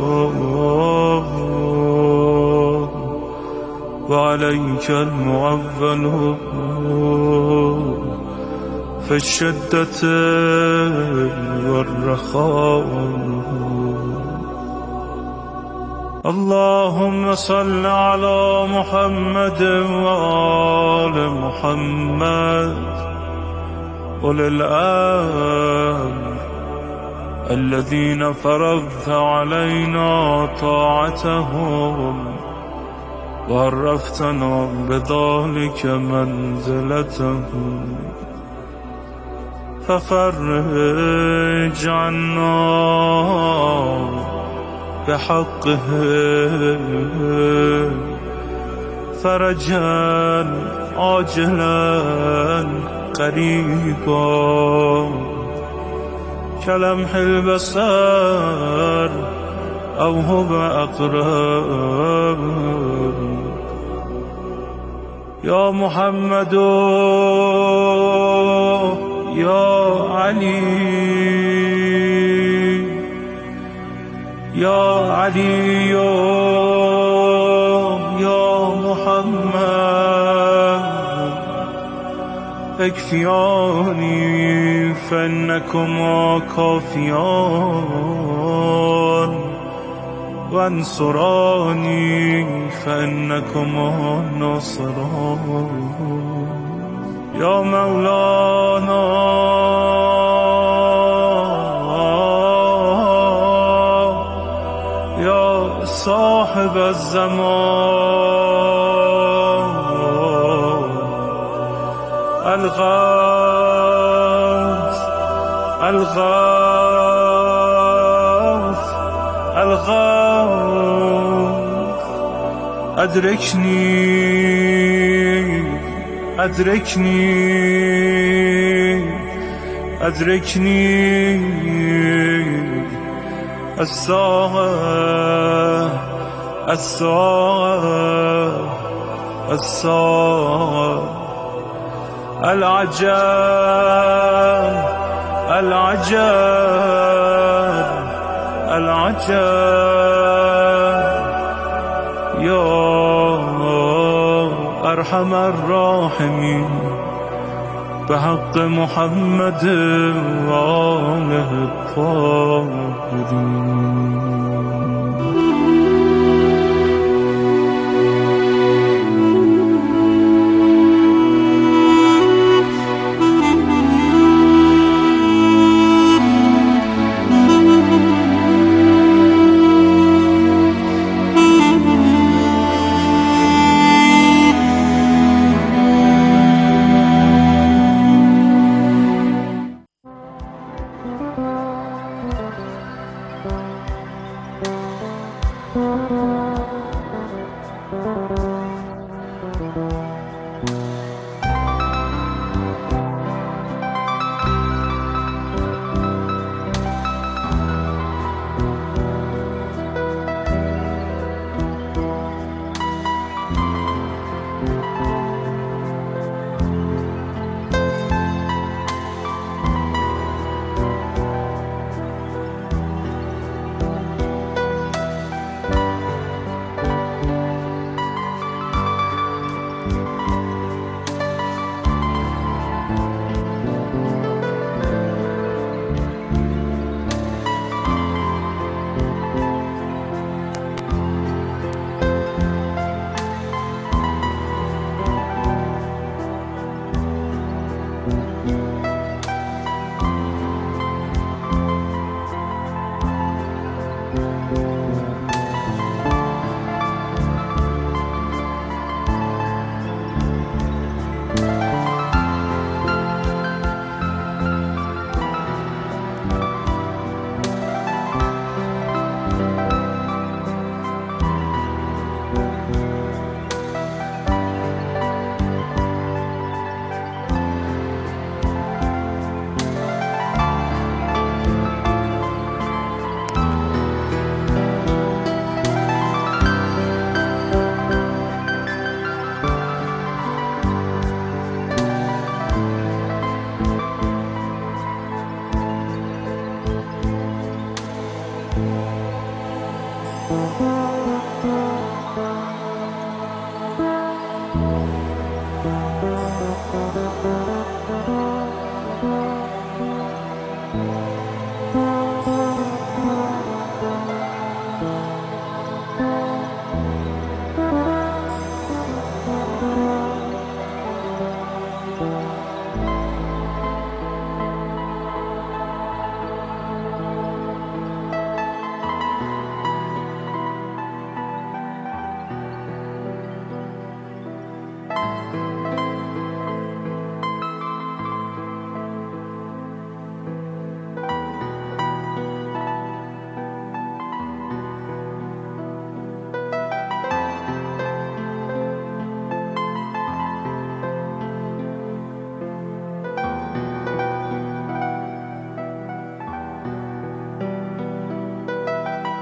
وعليك المعول في الشدة والرخاء. اللهم صل على محمد وآل محمد أولي الأمر الذين فرضت علينا طاعتهم وعرفتنا بذلك منزلتهم ففرج عنا بحقه فرجا عاجلا قريبا كلمح البصر أو هو أقرب يا محمد يا علي يا علي يا محمد اكفياني فإنكما كافيان وانصراني فإنكما ناصران يا مولانا يا صاحب الزمان الغوث الغوث الغوث أدركني أدركني أدركني الساعة الساعة الساعة العجب العجب العجب يا أرحم الراحمين بحق محمد وآله الطاهرين. Thank you.